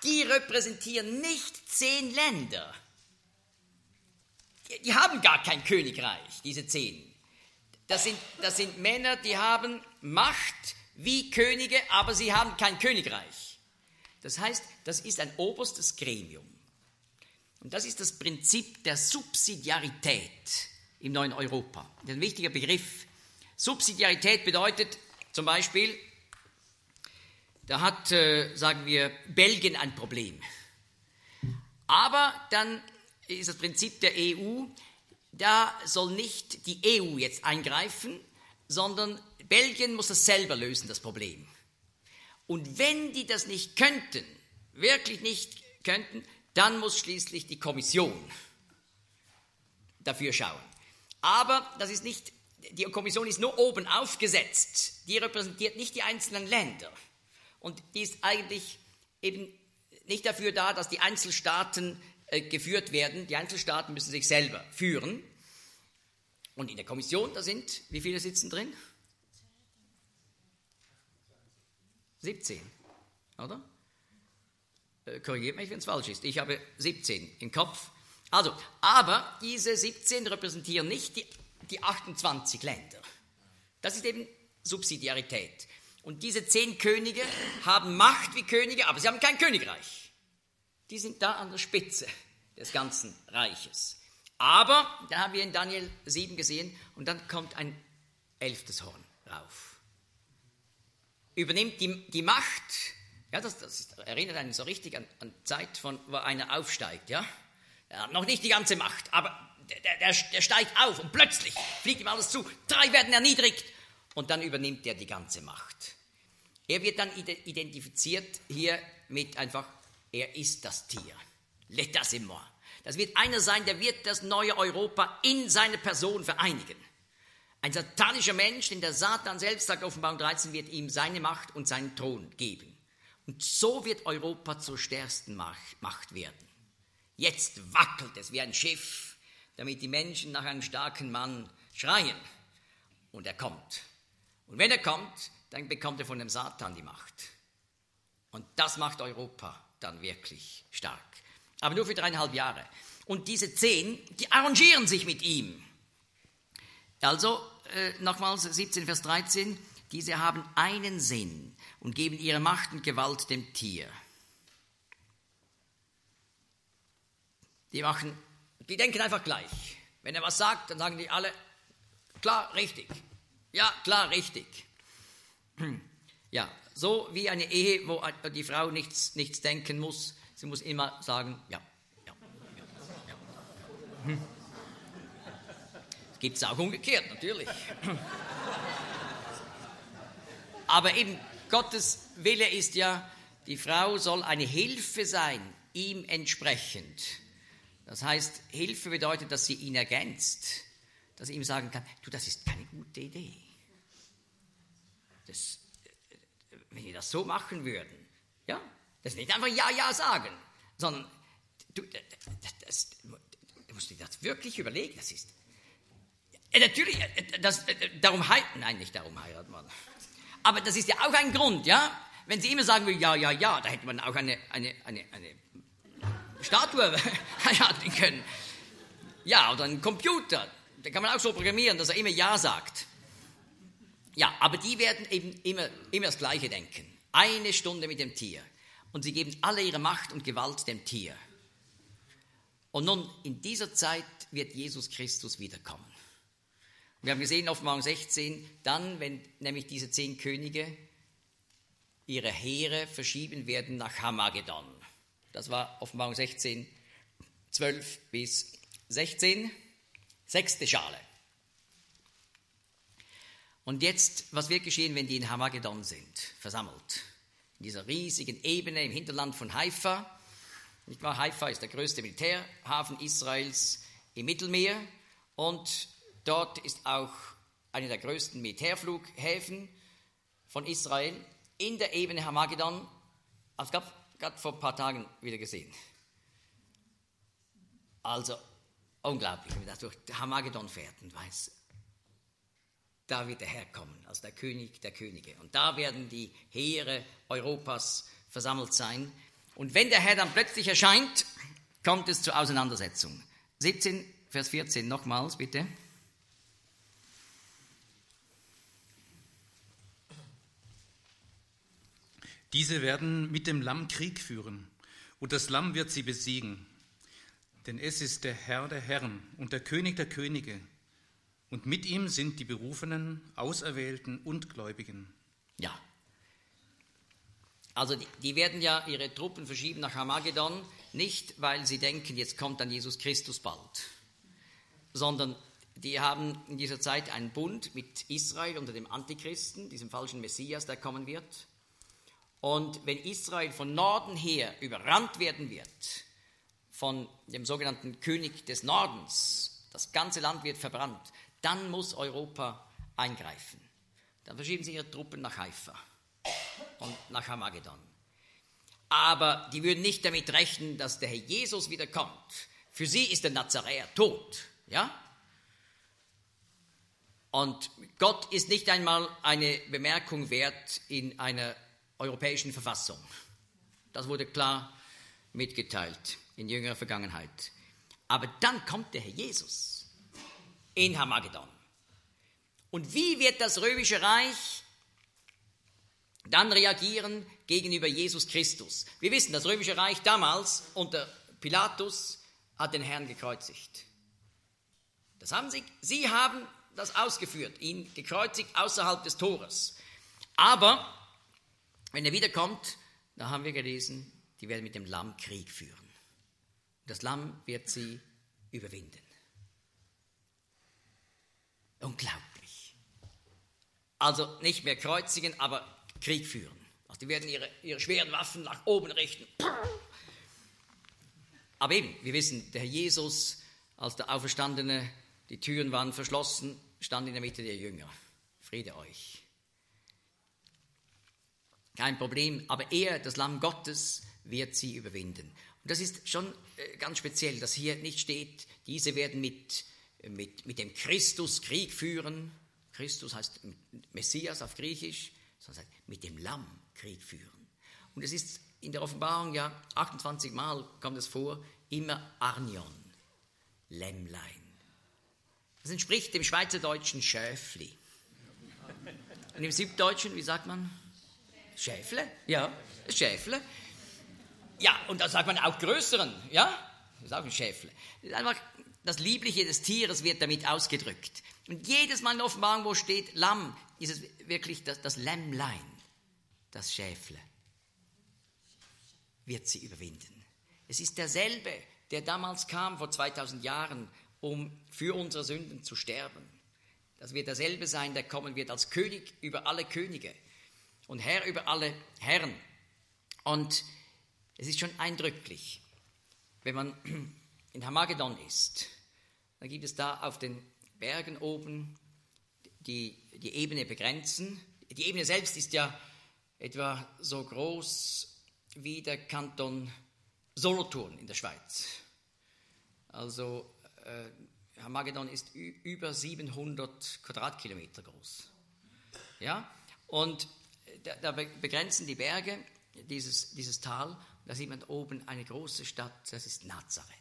die repräsentieren nicht 10 Länder. Die haben gar kein Königreich, diese 10. Das sind Männer, die haben Macht wie Könige, aber sie haben kein Königreich. Das heißt, das ist ein oberstes Gremium. Und das ist das Prinzip der Subsidiarität im neuen Europa. Das ist ein wichtiger Begriff. Subsidiarität bedeutet zum Beispiel, da hat, sagen wir, Belgien ein Problem. Aber dann ist das Prinzip der EU, da soll nicht die EU jetzt eingreifen, sondern Belgien muss das selber lösen, das Problem. Und wenn die das nicht könnten, wirklich nicht könnten, dann muss schließlich die Kommission dafür schauen. Aber das ist nicht, die Kommission ist nur oben aufgesetzt, die repräsentiert nicht die einzelnen Länder. Und die ist eigentlich eben nicht dafür da, dass die Einzelstaaten geführt werden. Die Einzelstaaten müssen sich selber führen. Und in der Kommission, da sind, wie viele sitzen drin? 17, oder? Korrigiert mich, wenn es falsch ist. Ich habe 17 im Kopf. Also, aber diese 17 repräsentieren nicht die 28 Länder. Das ist eben Subsidiarität. Und diese 10 Könige haben Macht wie Könige, aber sie haben kein Königreich. Die sind da an der Spitze des ganzen Reiches. Aber, da haben wir in Daniel 7 gesehen, und dann kommt ein 11. Horn rauf. Übernimmt die Macht, ja, das erinnert einen so richtig an Zeit, wo einer aufsteigt, ja. Er hat noch nicht die ganze Macht, aber der steigt auf und plötzlich fliegt ihm alles zu. 3 werden erniedrigt und dann übernimmt er die ganze Macht. Er wird dann identifiziert hier mit einfach, er ist das Tier. L'état c'est moi. Das wird einer sein, der wird das neue Europa in seine Person vereinigen. Ein satanischer Mensch, denn der Satan selbst, sagt Offenbarung 13, wird ihm seine Macht und seinen Thron geben. Und so wird Europa zur stärksten Macht werden. Jetzt wackelt es wie ein Schiff, damit die Menschen nach einem starken Mann schreien. Und er kommt. Und wenn er kommt, dann bekommt er von dem Satan die Macht. Und das macht Europa dann wirklich stark. Aber nur für 3,5 Jahre. Und diese 10, die arrangieren sich mit ihm. Also, nochmals 17, Vers 13, diese haben einen Sinn und geben ihre Macht und Gewalt dem Tier. Die denken einfach gleich. Wenn er was sagt, dann sagen die alle, klar, richtig. Ja, klar, richtig. Ja, so wie eine Ehe, wo die Frau nichts denken muss. Sie muss immer sagen, ja. Gibt es auch umgekehrt, natürlich. Aber eben Gottes Wille ist ja, die Frau soll eine Hilfe sein, ihm entsprechend. Das heißt, Hilfe bedeutet, dass sie ihn ergänzt, dass sie ihm sagen kann, du, das ist keine gute Idee. Wenn wir das so machen würden, ja, das ist nicht einfach Ja sagen, sondern du musst dir das wirklich überlegen, das ist, natürlich, nein, nicht darum heiratet man, aber das ist ja auch ein Grund, ja, wenn sie immer sagen will, ja, da hätte man auch eine Statue heiraten können, ja, oder einen Computer, da kann man auch so programmieren, dass er immer Ja sagt. Ja, aber die werden eben immer das Gleiche denken. 1 Stunde mit dem Tier. Und sie geben alle ihre Macht und Gewalt dem Tier. Und nun, in dieser Zeit wird Jesus Christus wiederkommen. Wir haben gesehen, Offenbarung 16, dann, wenn nämlich diese 10 Könige ihre Heere verschieben werden nach Hamagedon. Das war Offenbarung 16, 12 bis 16, 6. Schale. Und jetzt, was wird geschehen, wenn die in Hamagedon sind, versammelt? In dieser riesigen Ebene im Hinterland von Haifa. Nicht wahr? Haifa ist der größte Militärhafen Israels im Mittelmeer. Und dort ist auch einer der größten Militärflughäfen von Israel in der Ebene Hamagedon. Also gerade vor ein paar Tagen wieder gesehen. Also unglaublich, wenn man da durch Hamagedon fährt und weiß, da wird der Herr kommen, als der König der Könige. Und da werden die Heere Europas versammelt sein. Und wenn der Herr dann plötzlich erscheint, kommt es zur Auseinandersetzung. 17, Vers 14, nochmals bitte. Diese werden mit dem Lamm Krieg führen, und das Lamm wird sie besiegen. Denn es ist der Herr der Herren und der König der Könige, und mit ihm sind die Berufenen, Auserwählten und Gläubigen. Ja. Also die werden ja ihre Truppen verschieben nach Armageddon, nicht weil sie denken, jetzt kommt dann Jesus Christus bald, sondern die haben in dieser Zeit einen Bund mit Israel unter dem Antichristen, diesem falschen Messias, der kommen wird. Und wenn Israel von Norden her überrannt werden wird, von dem sogenannten König des Nordens, das ganze Land wird verbrannt, dann muss Europa eingreifen. Dann verschieben sie ihre Truppen nach Haifa und nach Armageddon. Aber die würden nicht damit rechnen, dass der Herr Jesus wiederkommt. Für sie ist der Nazaräer tot. Ja? Und Gott ist nicht einmal eine Bemerkung wert in einer europäischen Verfassung. Das wurde klar mitgeteilt in jüngerer Vergangenheit. Aber dann kommt der Herr Jesus in Armageddon. Und wie wird das römische Reich dann reagieren gegenüber Jesus Christus? Wir wissen, das römische Reich damals unter Pilatus hat den Herrn gekreuzigt. Sie haben das ausgeführt, ihn gekreuzigt außerhalb des Tores. Aber wenn er wiederkommt, da haben wir gelesen, die werden mit dem Lamm Krieg führen. Das Lamm wird sie überwinden. Unglaublich. Also nicht mehr kreuzigen, aber Krieg führen. Also die werden ihre schweren Waffen nach oben richten. Aber eben, wir wissen, der Herr Jesus, als der Auferstandene, die Türen waren verschlossen, stand in der Mitte der Jünger. Friede euch. Kein Problem, aber er, das Lamm Gottes, wird sie überwinden. Und das ist schon ganz speziell, dass hier nicht steht, diese werden mit dem Christus Krieg führen. Christus heißt Messias auf Griechisch, sondern mit dem Lamm Krieg führen. Und es ist in der Offenbarung ja 28 Mal kommt es vor, immer Arnion, Lämmlein. Das entspricht dem schweizerdeutschen Schäfli. Und im Süddeutschen, wie sagt man? Schäfle? Ja, Schäfle. Ja, und da sagt man auch größeren, ja? Das ist auch ein Schäfle. Das ist einfach das Liebliche des Tieres wird damit ausgedrückt. Und jedes Mal in der Offenbarung, wo steht Lamm, ist es wirklich das Lämmlein, das Schäfle, wird sie überwinden. Es ist derselbe, der damals kam, vor 2000 Jahren, um für unsere Sünden zu sterben. Das wird derselbe sein, der kommen wird als König über alle Könige und Herr über alle Herren. Und es ist schon eindrücklich, wenn man in Armageddon ist, dann gibt es da auf den Bergen oben die Ebene begrenzen. Die Ebene selbst ist ja etwa so groß wie der Kanton Solothurn in der Schweiz. Also Armageddon ist über 700 Quadratkilometer groß. Ja? Und da begrenzen die Berge dieses Tal. Da sieht man oben eine große Stadt, das ist Nazareth.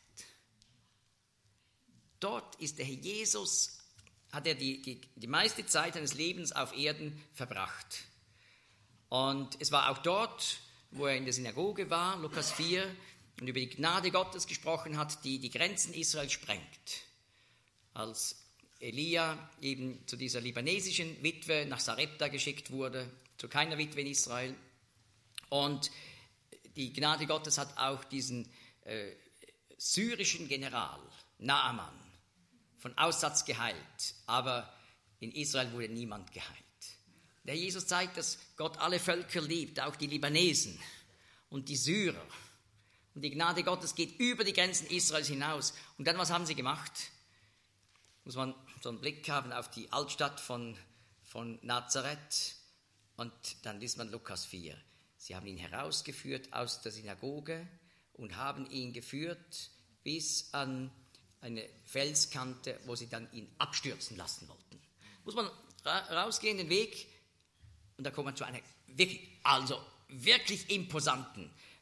Dort ist der Herr Jesus, hat er die meiste Zeit seines Lebens auf Erden verbracht. Und es war auch dort, wo er in der Synagoge war, Lukas 4, und über die Gnade Gottes gesprochen hat, die die Grenzen Israels sprengt. Als Elia eben zu dieser libanesischen Witwe nach Sarepta geschickt wurde, zu keiner Witwe in Israel. Und die Gnade Gottes hat auch diesen syrischen General Naaman von Aussatz geheilt, aber in Israel wurde niemand geheilt. Der Jesus zeigt, dass Gott alle Völker liebt, auch die Libanesen und die Syrer. Und die Gnade Gottes geht über die Grenzen Israels hinaus. Und dann, was haben sie gemacht? Muss man so einen Blick haben auf die Altstadt von Nazareth. Und dann liest man Lukas 4. Sie haben ihn herausgeführt aus der Synagoge und haben ihn geführt bis an eine Felskante, wo sie dann ihn abstürzen lassen wollten. Muss man rausgehen, den Weg, und da kommt man zu einer wirklich imposanten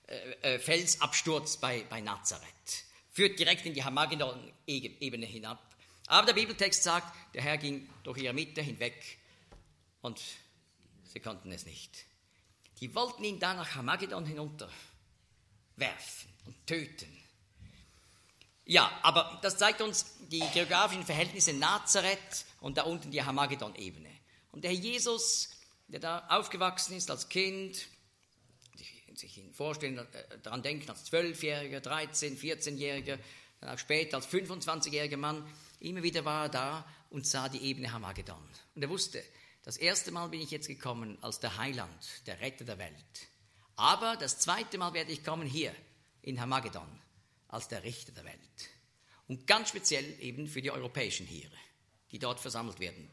Felsabsturz bei Nazareth. Führt direkt in die Hamagedon-Ebene hinab. Aber der Bibeltext sagt, der Herr ging durch ihre Mitte hinweg und sie konnten es nicht. Die wollten ihn da nach Hamagedon hinunterwerfen und töten. Ja, aber das zeigt uns die geografischen Verhältnisse Nazareth und da unten die Hamagedon-Ebene. Und der Herr Jesus, der da aufgewachsen ist als Kind, sich ihn vorstellen, daran denken als 12-Jähriger, 13-, 14-Jähriger, dann auch später als 25-jähriger Mann, immer wieder war er da und sah die Ebene Hamagedon. Und er wusste, das erste Mal bin ich jetzt gekommen als der Heiland, der Retter der Welt. Aber das zweite Mal werde ich kommen hier in Hamagedon als der Richter der Welt. Und ganz speziell eben für die europäischen Heere, die dort versammelt werden.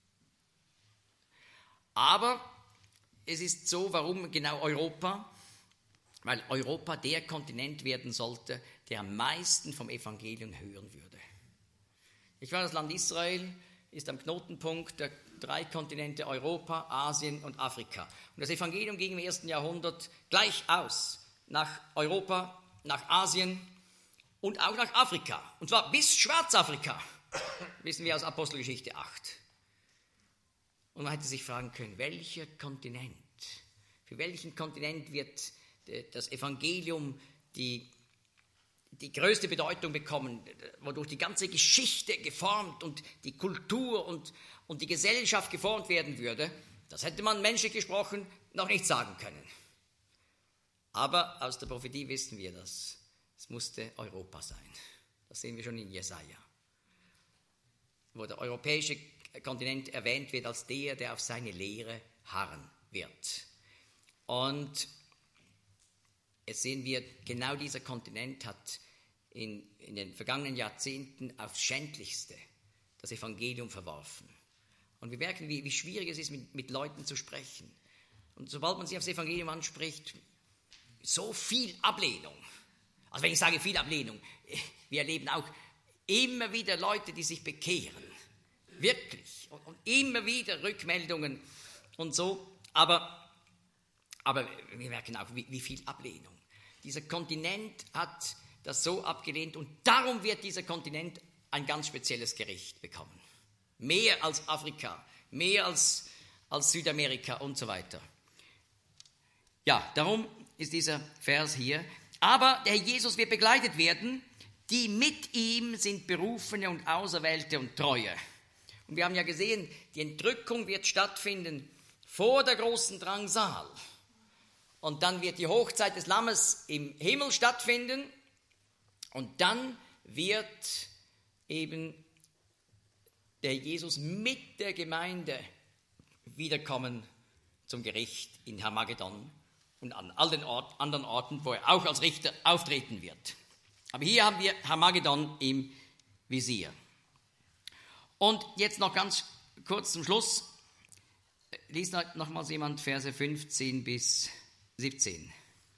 Aber es ist so, warum genau Europa? Weil Europa der Kontinent werden sollte, der am meisten vom Evangelium hören würde. Ich war das Land Israel, ist am Knotenpunkt der 3 Kontinente Europa, Asien und Afrika. Und das Evangelium ging im 1. Jahrhundert gleich aus nach Europa, nach Asien und auch nach Afrika. Und zwar bis Schwarzafrika, wissen wir aus Apostelgeschichte 8. Und man hätte sich fragen können, welcher Kontinent, für welchen Kontinent wird das Evangelium die größte Bedeutung bekommen, wodurch die ganze Geschichte geformt und die Kultur und die Gesellschaft geformt werden würde, das hätte man menschlich gesprochen noch nicht sagen können. Aber aus der Prophetie wissen wir das. Es musste Europa sein. Das sehen wir schon in Jesaja, wo der europäische Kontinent erwähnt wird als der auf seine Lehre harren wird. Und jetzt sehen wir, genau dieser Kontinent hat in den vergangenen Jahrzehnten aufs Schändlichste das Evangelium verworfen. Und wir merken, wie schwierig es ist, mit Leuten zu sprechen. Und sobald man sich aufs Evangelium anspricht, so viel Ablehnung. Also wenn ich sage viel Ablehnung, wir erleben auch immer wieder Leute, die sich bekehren. Wirklich. Und immer wieder Rückmeldungen und so. Aber wir merken auch, wie viel Ablehnung. Dieser Kontinent hat das so abgelehnt und darum wird dieser Kontinent ein ganz spezielles Gericht bekommen. Mehr als Afrika, mehr als Südamerika und so weiter. Ja, darum ist dieser Vers hier. Aber der Herr Jesus wird begleitet werden, die mit ihm sind Berufene und Auserwählte und Treue. Und wir haben ja gesehen, die Entrückung wird stattfinden vor der großen Drangsal. Und dann wird die Hochzeit des Lammes im Himmel stattfinden. Und dann wird eben der Jesus mit der Gemeinde wiederkommen zum Gericht in Hamagedon und an all den anderen Orten, wo er auch als Richter auftreten wird. Aber hier haben wir Hamagedon im Visier. Und jetzt noch ganz kurz zum Schluss. Liest nochmals jemand Verse 15 bis 17.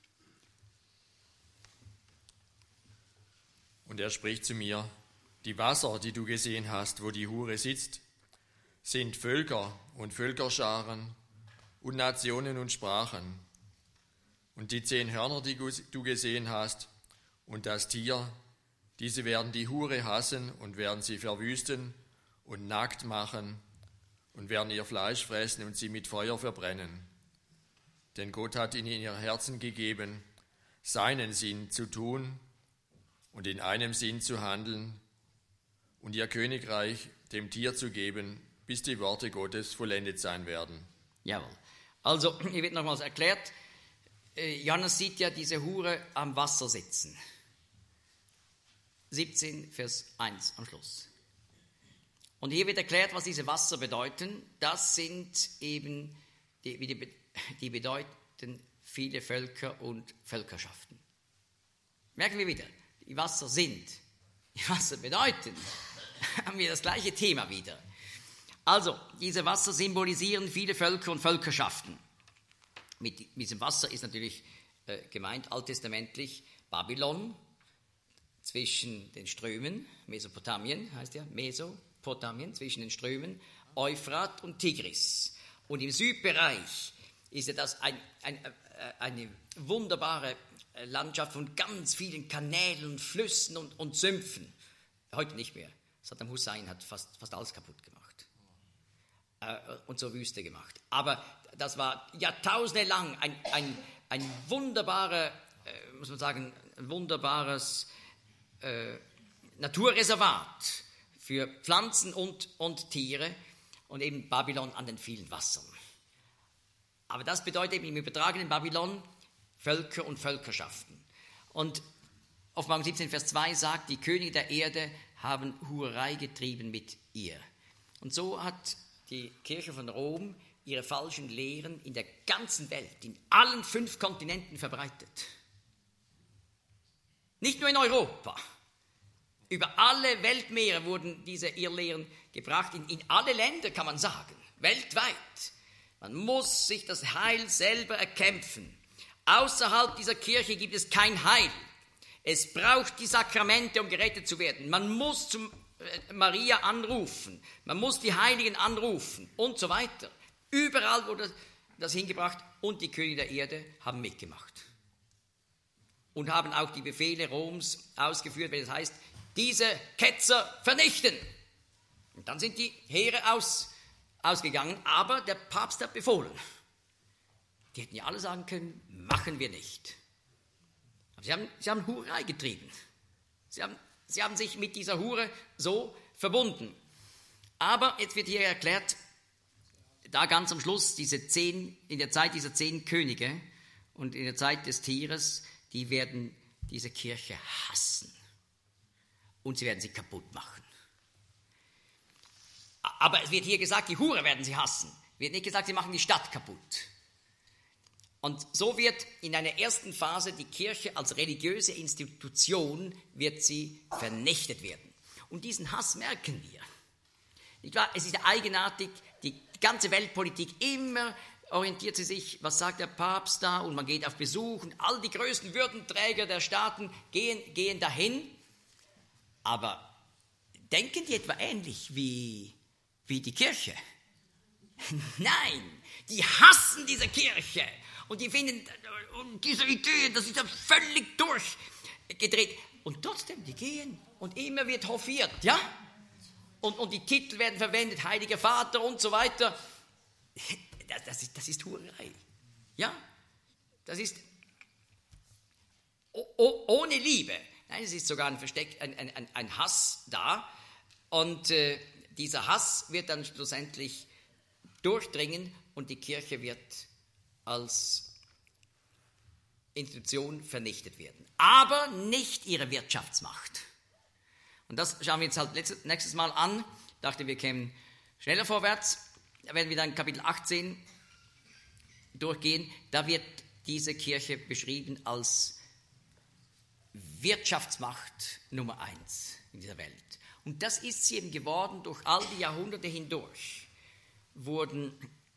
Und er spricht zu mir, die Wasser, die du gesehen hast, wo die Hure sitzt, sind Völker und Völkerscharen und Nationen und Sprachen. Und die 10 Hörner, die du gesehen hast, und das Tier, diese werden die Hure hassen und werden sie verwüsten und nackt machen und werden ihr Fleisch fressen und sie mit Feuer verbrennen. Denn Gott hat ihnen in ihr Herzen gegeben, seinen Sinn zu tun und in einem Sinn zu handeln und ihr Königreich dem Tier zu geben, bis die Worte Gottes vollendet sein werden. Jawohl. Also, hier wird nochmals erklärt, Johannes sieht ja diese Hure am Wasser sitzen. 17, Vers 1 am Schluss. Und hier wird erklärt, was diese Wasser bedeuten. Das sind eben, die bedeuten viele Völker und Völkerschaften. Merken wir wieder, die Wasser sind, die Wasser bedeuten, haben wir das gleiche Thema wieder. Also, diese Wasser symbolisieren viele Völker und Völkerschaften. Mit diesem Wasser ist natürlich gemeint, alttestamentlich, Babylon, zwischen den Strömen, Mesopotamien heißt ja, Mesopotamien, zwischen den Strömen, Euphrat und Tigris. Und im Südbereich ist ja das eine wunderbare Landschaft von ganz vielen Kanälen und Flüssen und Sümpfen. Heute nicht mehr. Saddam Hussein hat fast alles kaputt gemacht und zur Wüste gemacht. Aber das war jahrtausende lang ein wunderbarer, muss man sagen, ein wunderbares Naturreservat für Pflanzen und Tiere und eben Babylon an den vielen Wassern. Aber das bedeutet eben im übertragenen Babylon Völker und Völkerschaften. Und Offenbarung 17, Vers 2 sagt, die Könige der Erde haben Hurerei getrieben mit ihr. Und so hat die Kirche von Rom ihre falschen Lehren in der ganzen Welt, in allen 5 Kontinenten verbreitet. Nicht nur in Europa. Über alle Weltmeere wurden diese Irrlehren gebracht, in alle Länder kann man sagen, weltweit. Man muss sich das Heil selber erkämpfen. Außerhalb dieser Kirche gibt es kein Heil. Es braucht die Sakramente, um gerettet zu werden. Man muss zum Maria anrufen, man muss die Heiligen anrufen und so weiter. Überall wurde das hingebracht und die Könige der Erde haben mitgemacht. Und haben auch die Befehle Roms ausgeführt, wenn es heißt, diese Ketzer vernichten. Und dann sind die Heere ausgegangen, aber der Papst hat befohlen. Die hätten ja alle sagen können, machen wir nicht. Aber sie haben Hurerei getrieben. Sie haben sich mit dieser Hure so verbunden. Aber jetzt wird hier erklärt, da ganz am Schluss, in der Zeit dieser 10 Könige und in der Zeit des Tieres, die werden diese Kirche hassen. Und sie werden sie kaputt machen. Aber es wird hier gesagt, die Hure werden sie hassen. Es wird nicht gesagt, sie machen die Stadt kaputt. Und so wird in einer ersten Phase die Kirche als religiöse Institution wird sie vernichtet werden. Und diesen Hass merken wir. Nicht wahr? Es ist ja eigenartig, die ganze Weltpolitik immer orientiert sie sich, was sagt der Papst da, und man geht auf Besuch und all die größten Würdenträger der Staaten gehen dahin. Aber denken die etwa ähnlich wie die Kirche? Nein, die hassen diese Kirche. Und die finden, diese Idee, das ist ja völlig durchgedreht. Und trotzdem, die gehen und immer wird hofiert, ja? Und die Titel werden verwendet, Heiliger Vater und so weiter. Das ist Hurerei, ja? Das ist ohne Liebe. Nein, es ist sogar ein Hass da. Und dieser Hass wird dann schlussendlich durchdringen und die Kirche wird als Institution vernichtet werden. Aber nicht ihre Wirtschaftsmacht. Und das schauen wir uns halt nächstes Mal an. Ich dachte, wir kämen schneller vorwärts. Da werden wir dann Kapitel 18 durchgehen. Da wird diese Kirche beschrieben als Wirtschaftsmacht Nummer 1 in dieser Welt. Und das ist sie eben geworden durch all die Jahrhunderte hindurch. Wurden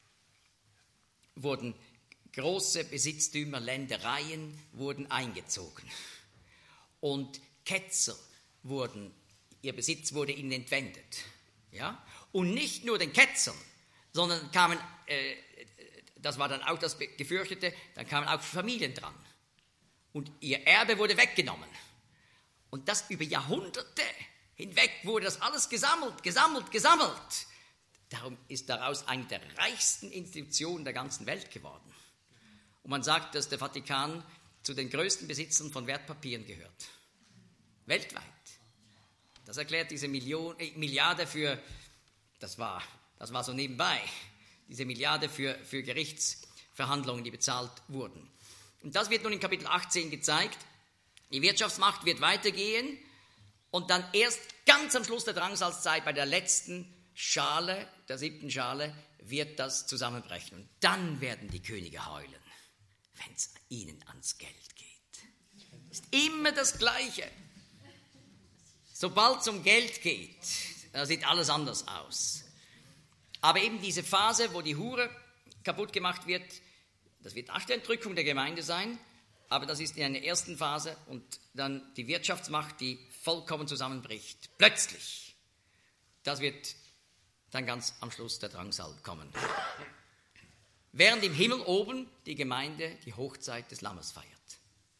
große Besitztümer, Ländereien wurden eingezogen. Und Ketzer ihr Besitz wurde ihnen entwendet. Ja? Und nicht nur den Ketzern, sondern das war dann auch das Gefürchtete, dann kamen auch Familien dran. Und ihr Erbe wurde weggenommen. Und das über Jahrhunderte hinweg wurde das alles gesammelt. Darum ist daraus eine der reichsten Institutionen der ganzen Welt geworden. Und man sagt, dass der Vatikan zu den größten Besitzern von Wertpapieren gehört. Weltweit. Das erklärt diese Milliarde für, das war so nebenbei, diese Milliarde für Gerichtsverhandlungen, die bezahlt wurden. Und das wird nun in Kapitel 18 gezeigt. Die Wirtschaftsmacht wird weitergehen und dann erst ganz am Schluss der Drangsalzzeit, bei der letzten Schale, der 7. Schale, wird das zusammenbrechen. Und dann werden die Könige heulen, wenn es ihnen ans Geld geht. Es ist immer das Gleiche. Sobald es um Geld geht, da sieht alles anders aus. Aber eben diese Phase, wo die Hure kaputt gemacht wird, das wird nach der Entrückung der Gemeinde sein, aber das ist in einer ersten Phase und dann die Wirtschaftsmacht, die vollkommen zusammenbricht. Plötzlich. Das wird dann ganz am Schluss der Drangsal kommen. Während im Himmel oben die Gemeinde die Hochzeit des Lammes feiert.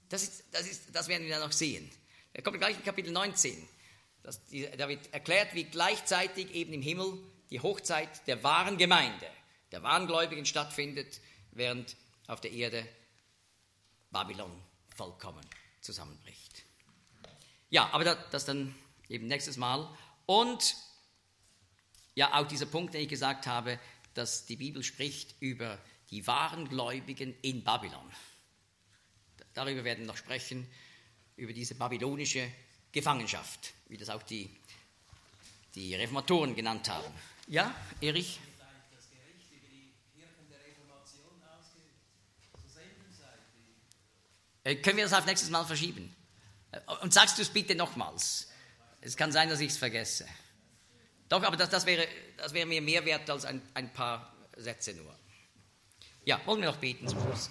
Das werden wir dann noch sehen. Er kommt gleich in Kapitel 19. Da wird erklärt, wie gleichzeitig eben im Himmel die Hochzeit der wahren Gemeinde, der wahren Gläubigen stattfindet, während auf der Erde Babylon vollkommen zusammenbricht. Ja, aber das dann eben nächstes Mal. Und ja, auch dieser Punkt, den ich gesagt habe, dass die Bibel spricht über die wahren Gläubigen in Babylon. Darüber werden wir noch sprechen, über diese babylonische Gefangenschaft, wie das auch die Reformatoren genannt haben. Ja, Erich? Das Gericht über die Kirchen der Reformation ausgeübt. Zur selben Zeit. Können wir das auf nächstes Mal verschieben? Und sagst du es bitte nochmals. Es kann sein, dass ich es vergesse. Doch, aber das wäre mir mehr wert als ein paar Sätze nur. Ja, wollen wir noch beten zum Schluss.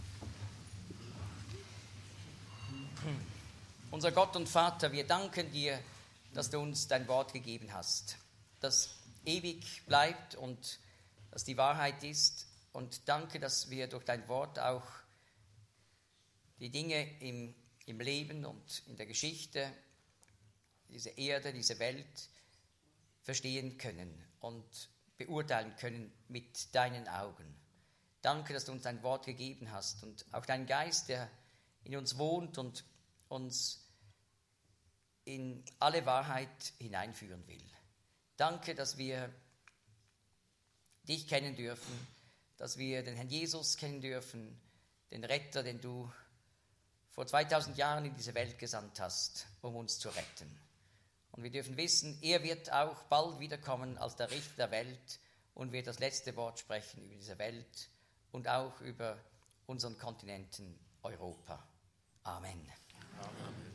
Unser Gott und Vater, wir danken dir, dass du uns dein Wort gegeben hast, das ewig bleibt und das die Wahrheit ist. Und danke, dass wir durch dein Wort auch die Dinge im Leben und in der Geschichte, diese Erde, diese Welt verstehen können und beurteilen können mit deinen Augen. Danke, dass du uns dein Wort gegeben hast und auch dein Geist, der in uns wohnt und uns in alle Wahrheit hineinführen will. Danke, dass wir dich kennen dürfen, dass wir den Herrn Jesus kennen dürfen, den Retter, den du vor 2000 Jahren in diese Welt gesandt hast, um uns zu retten. Und wir dürfen wissen, er wird auch bald wiederkommen als der Richter der Welt und wird das letzte Wort sprechen über diese Welt und auch über unseren Kontinenten Europa. Amen. Amen.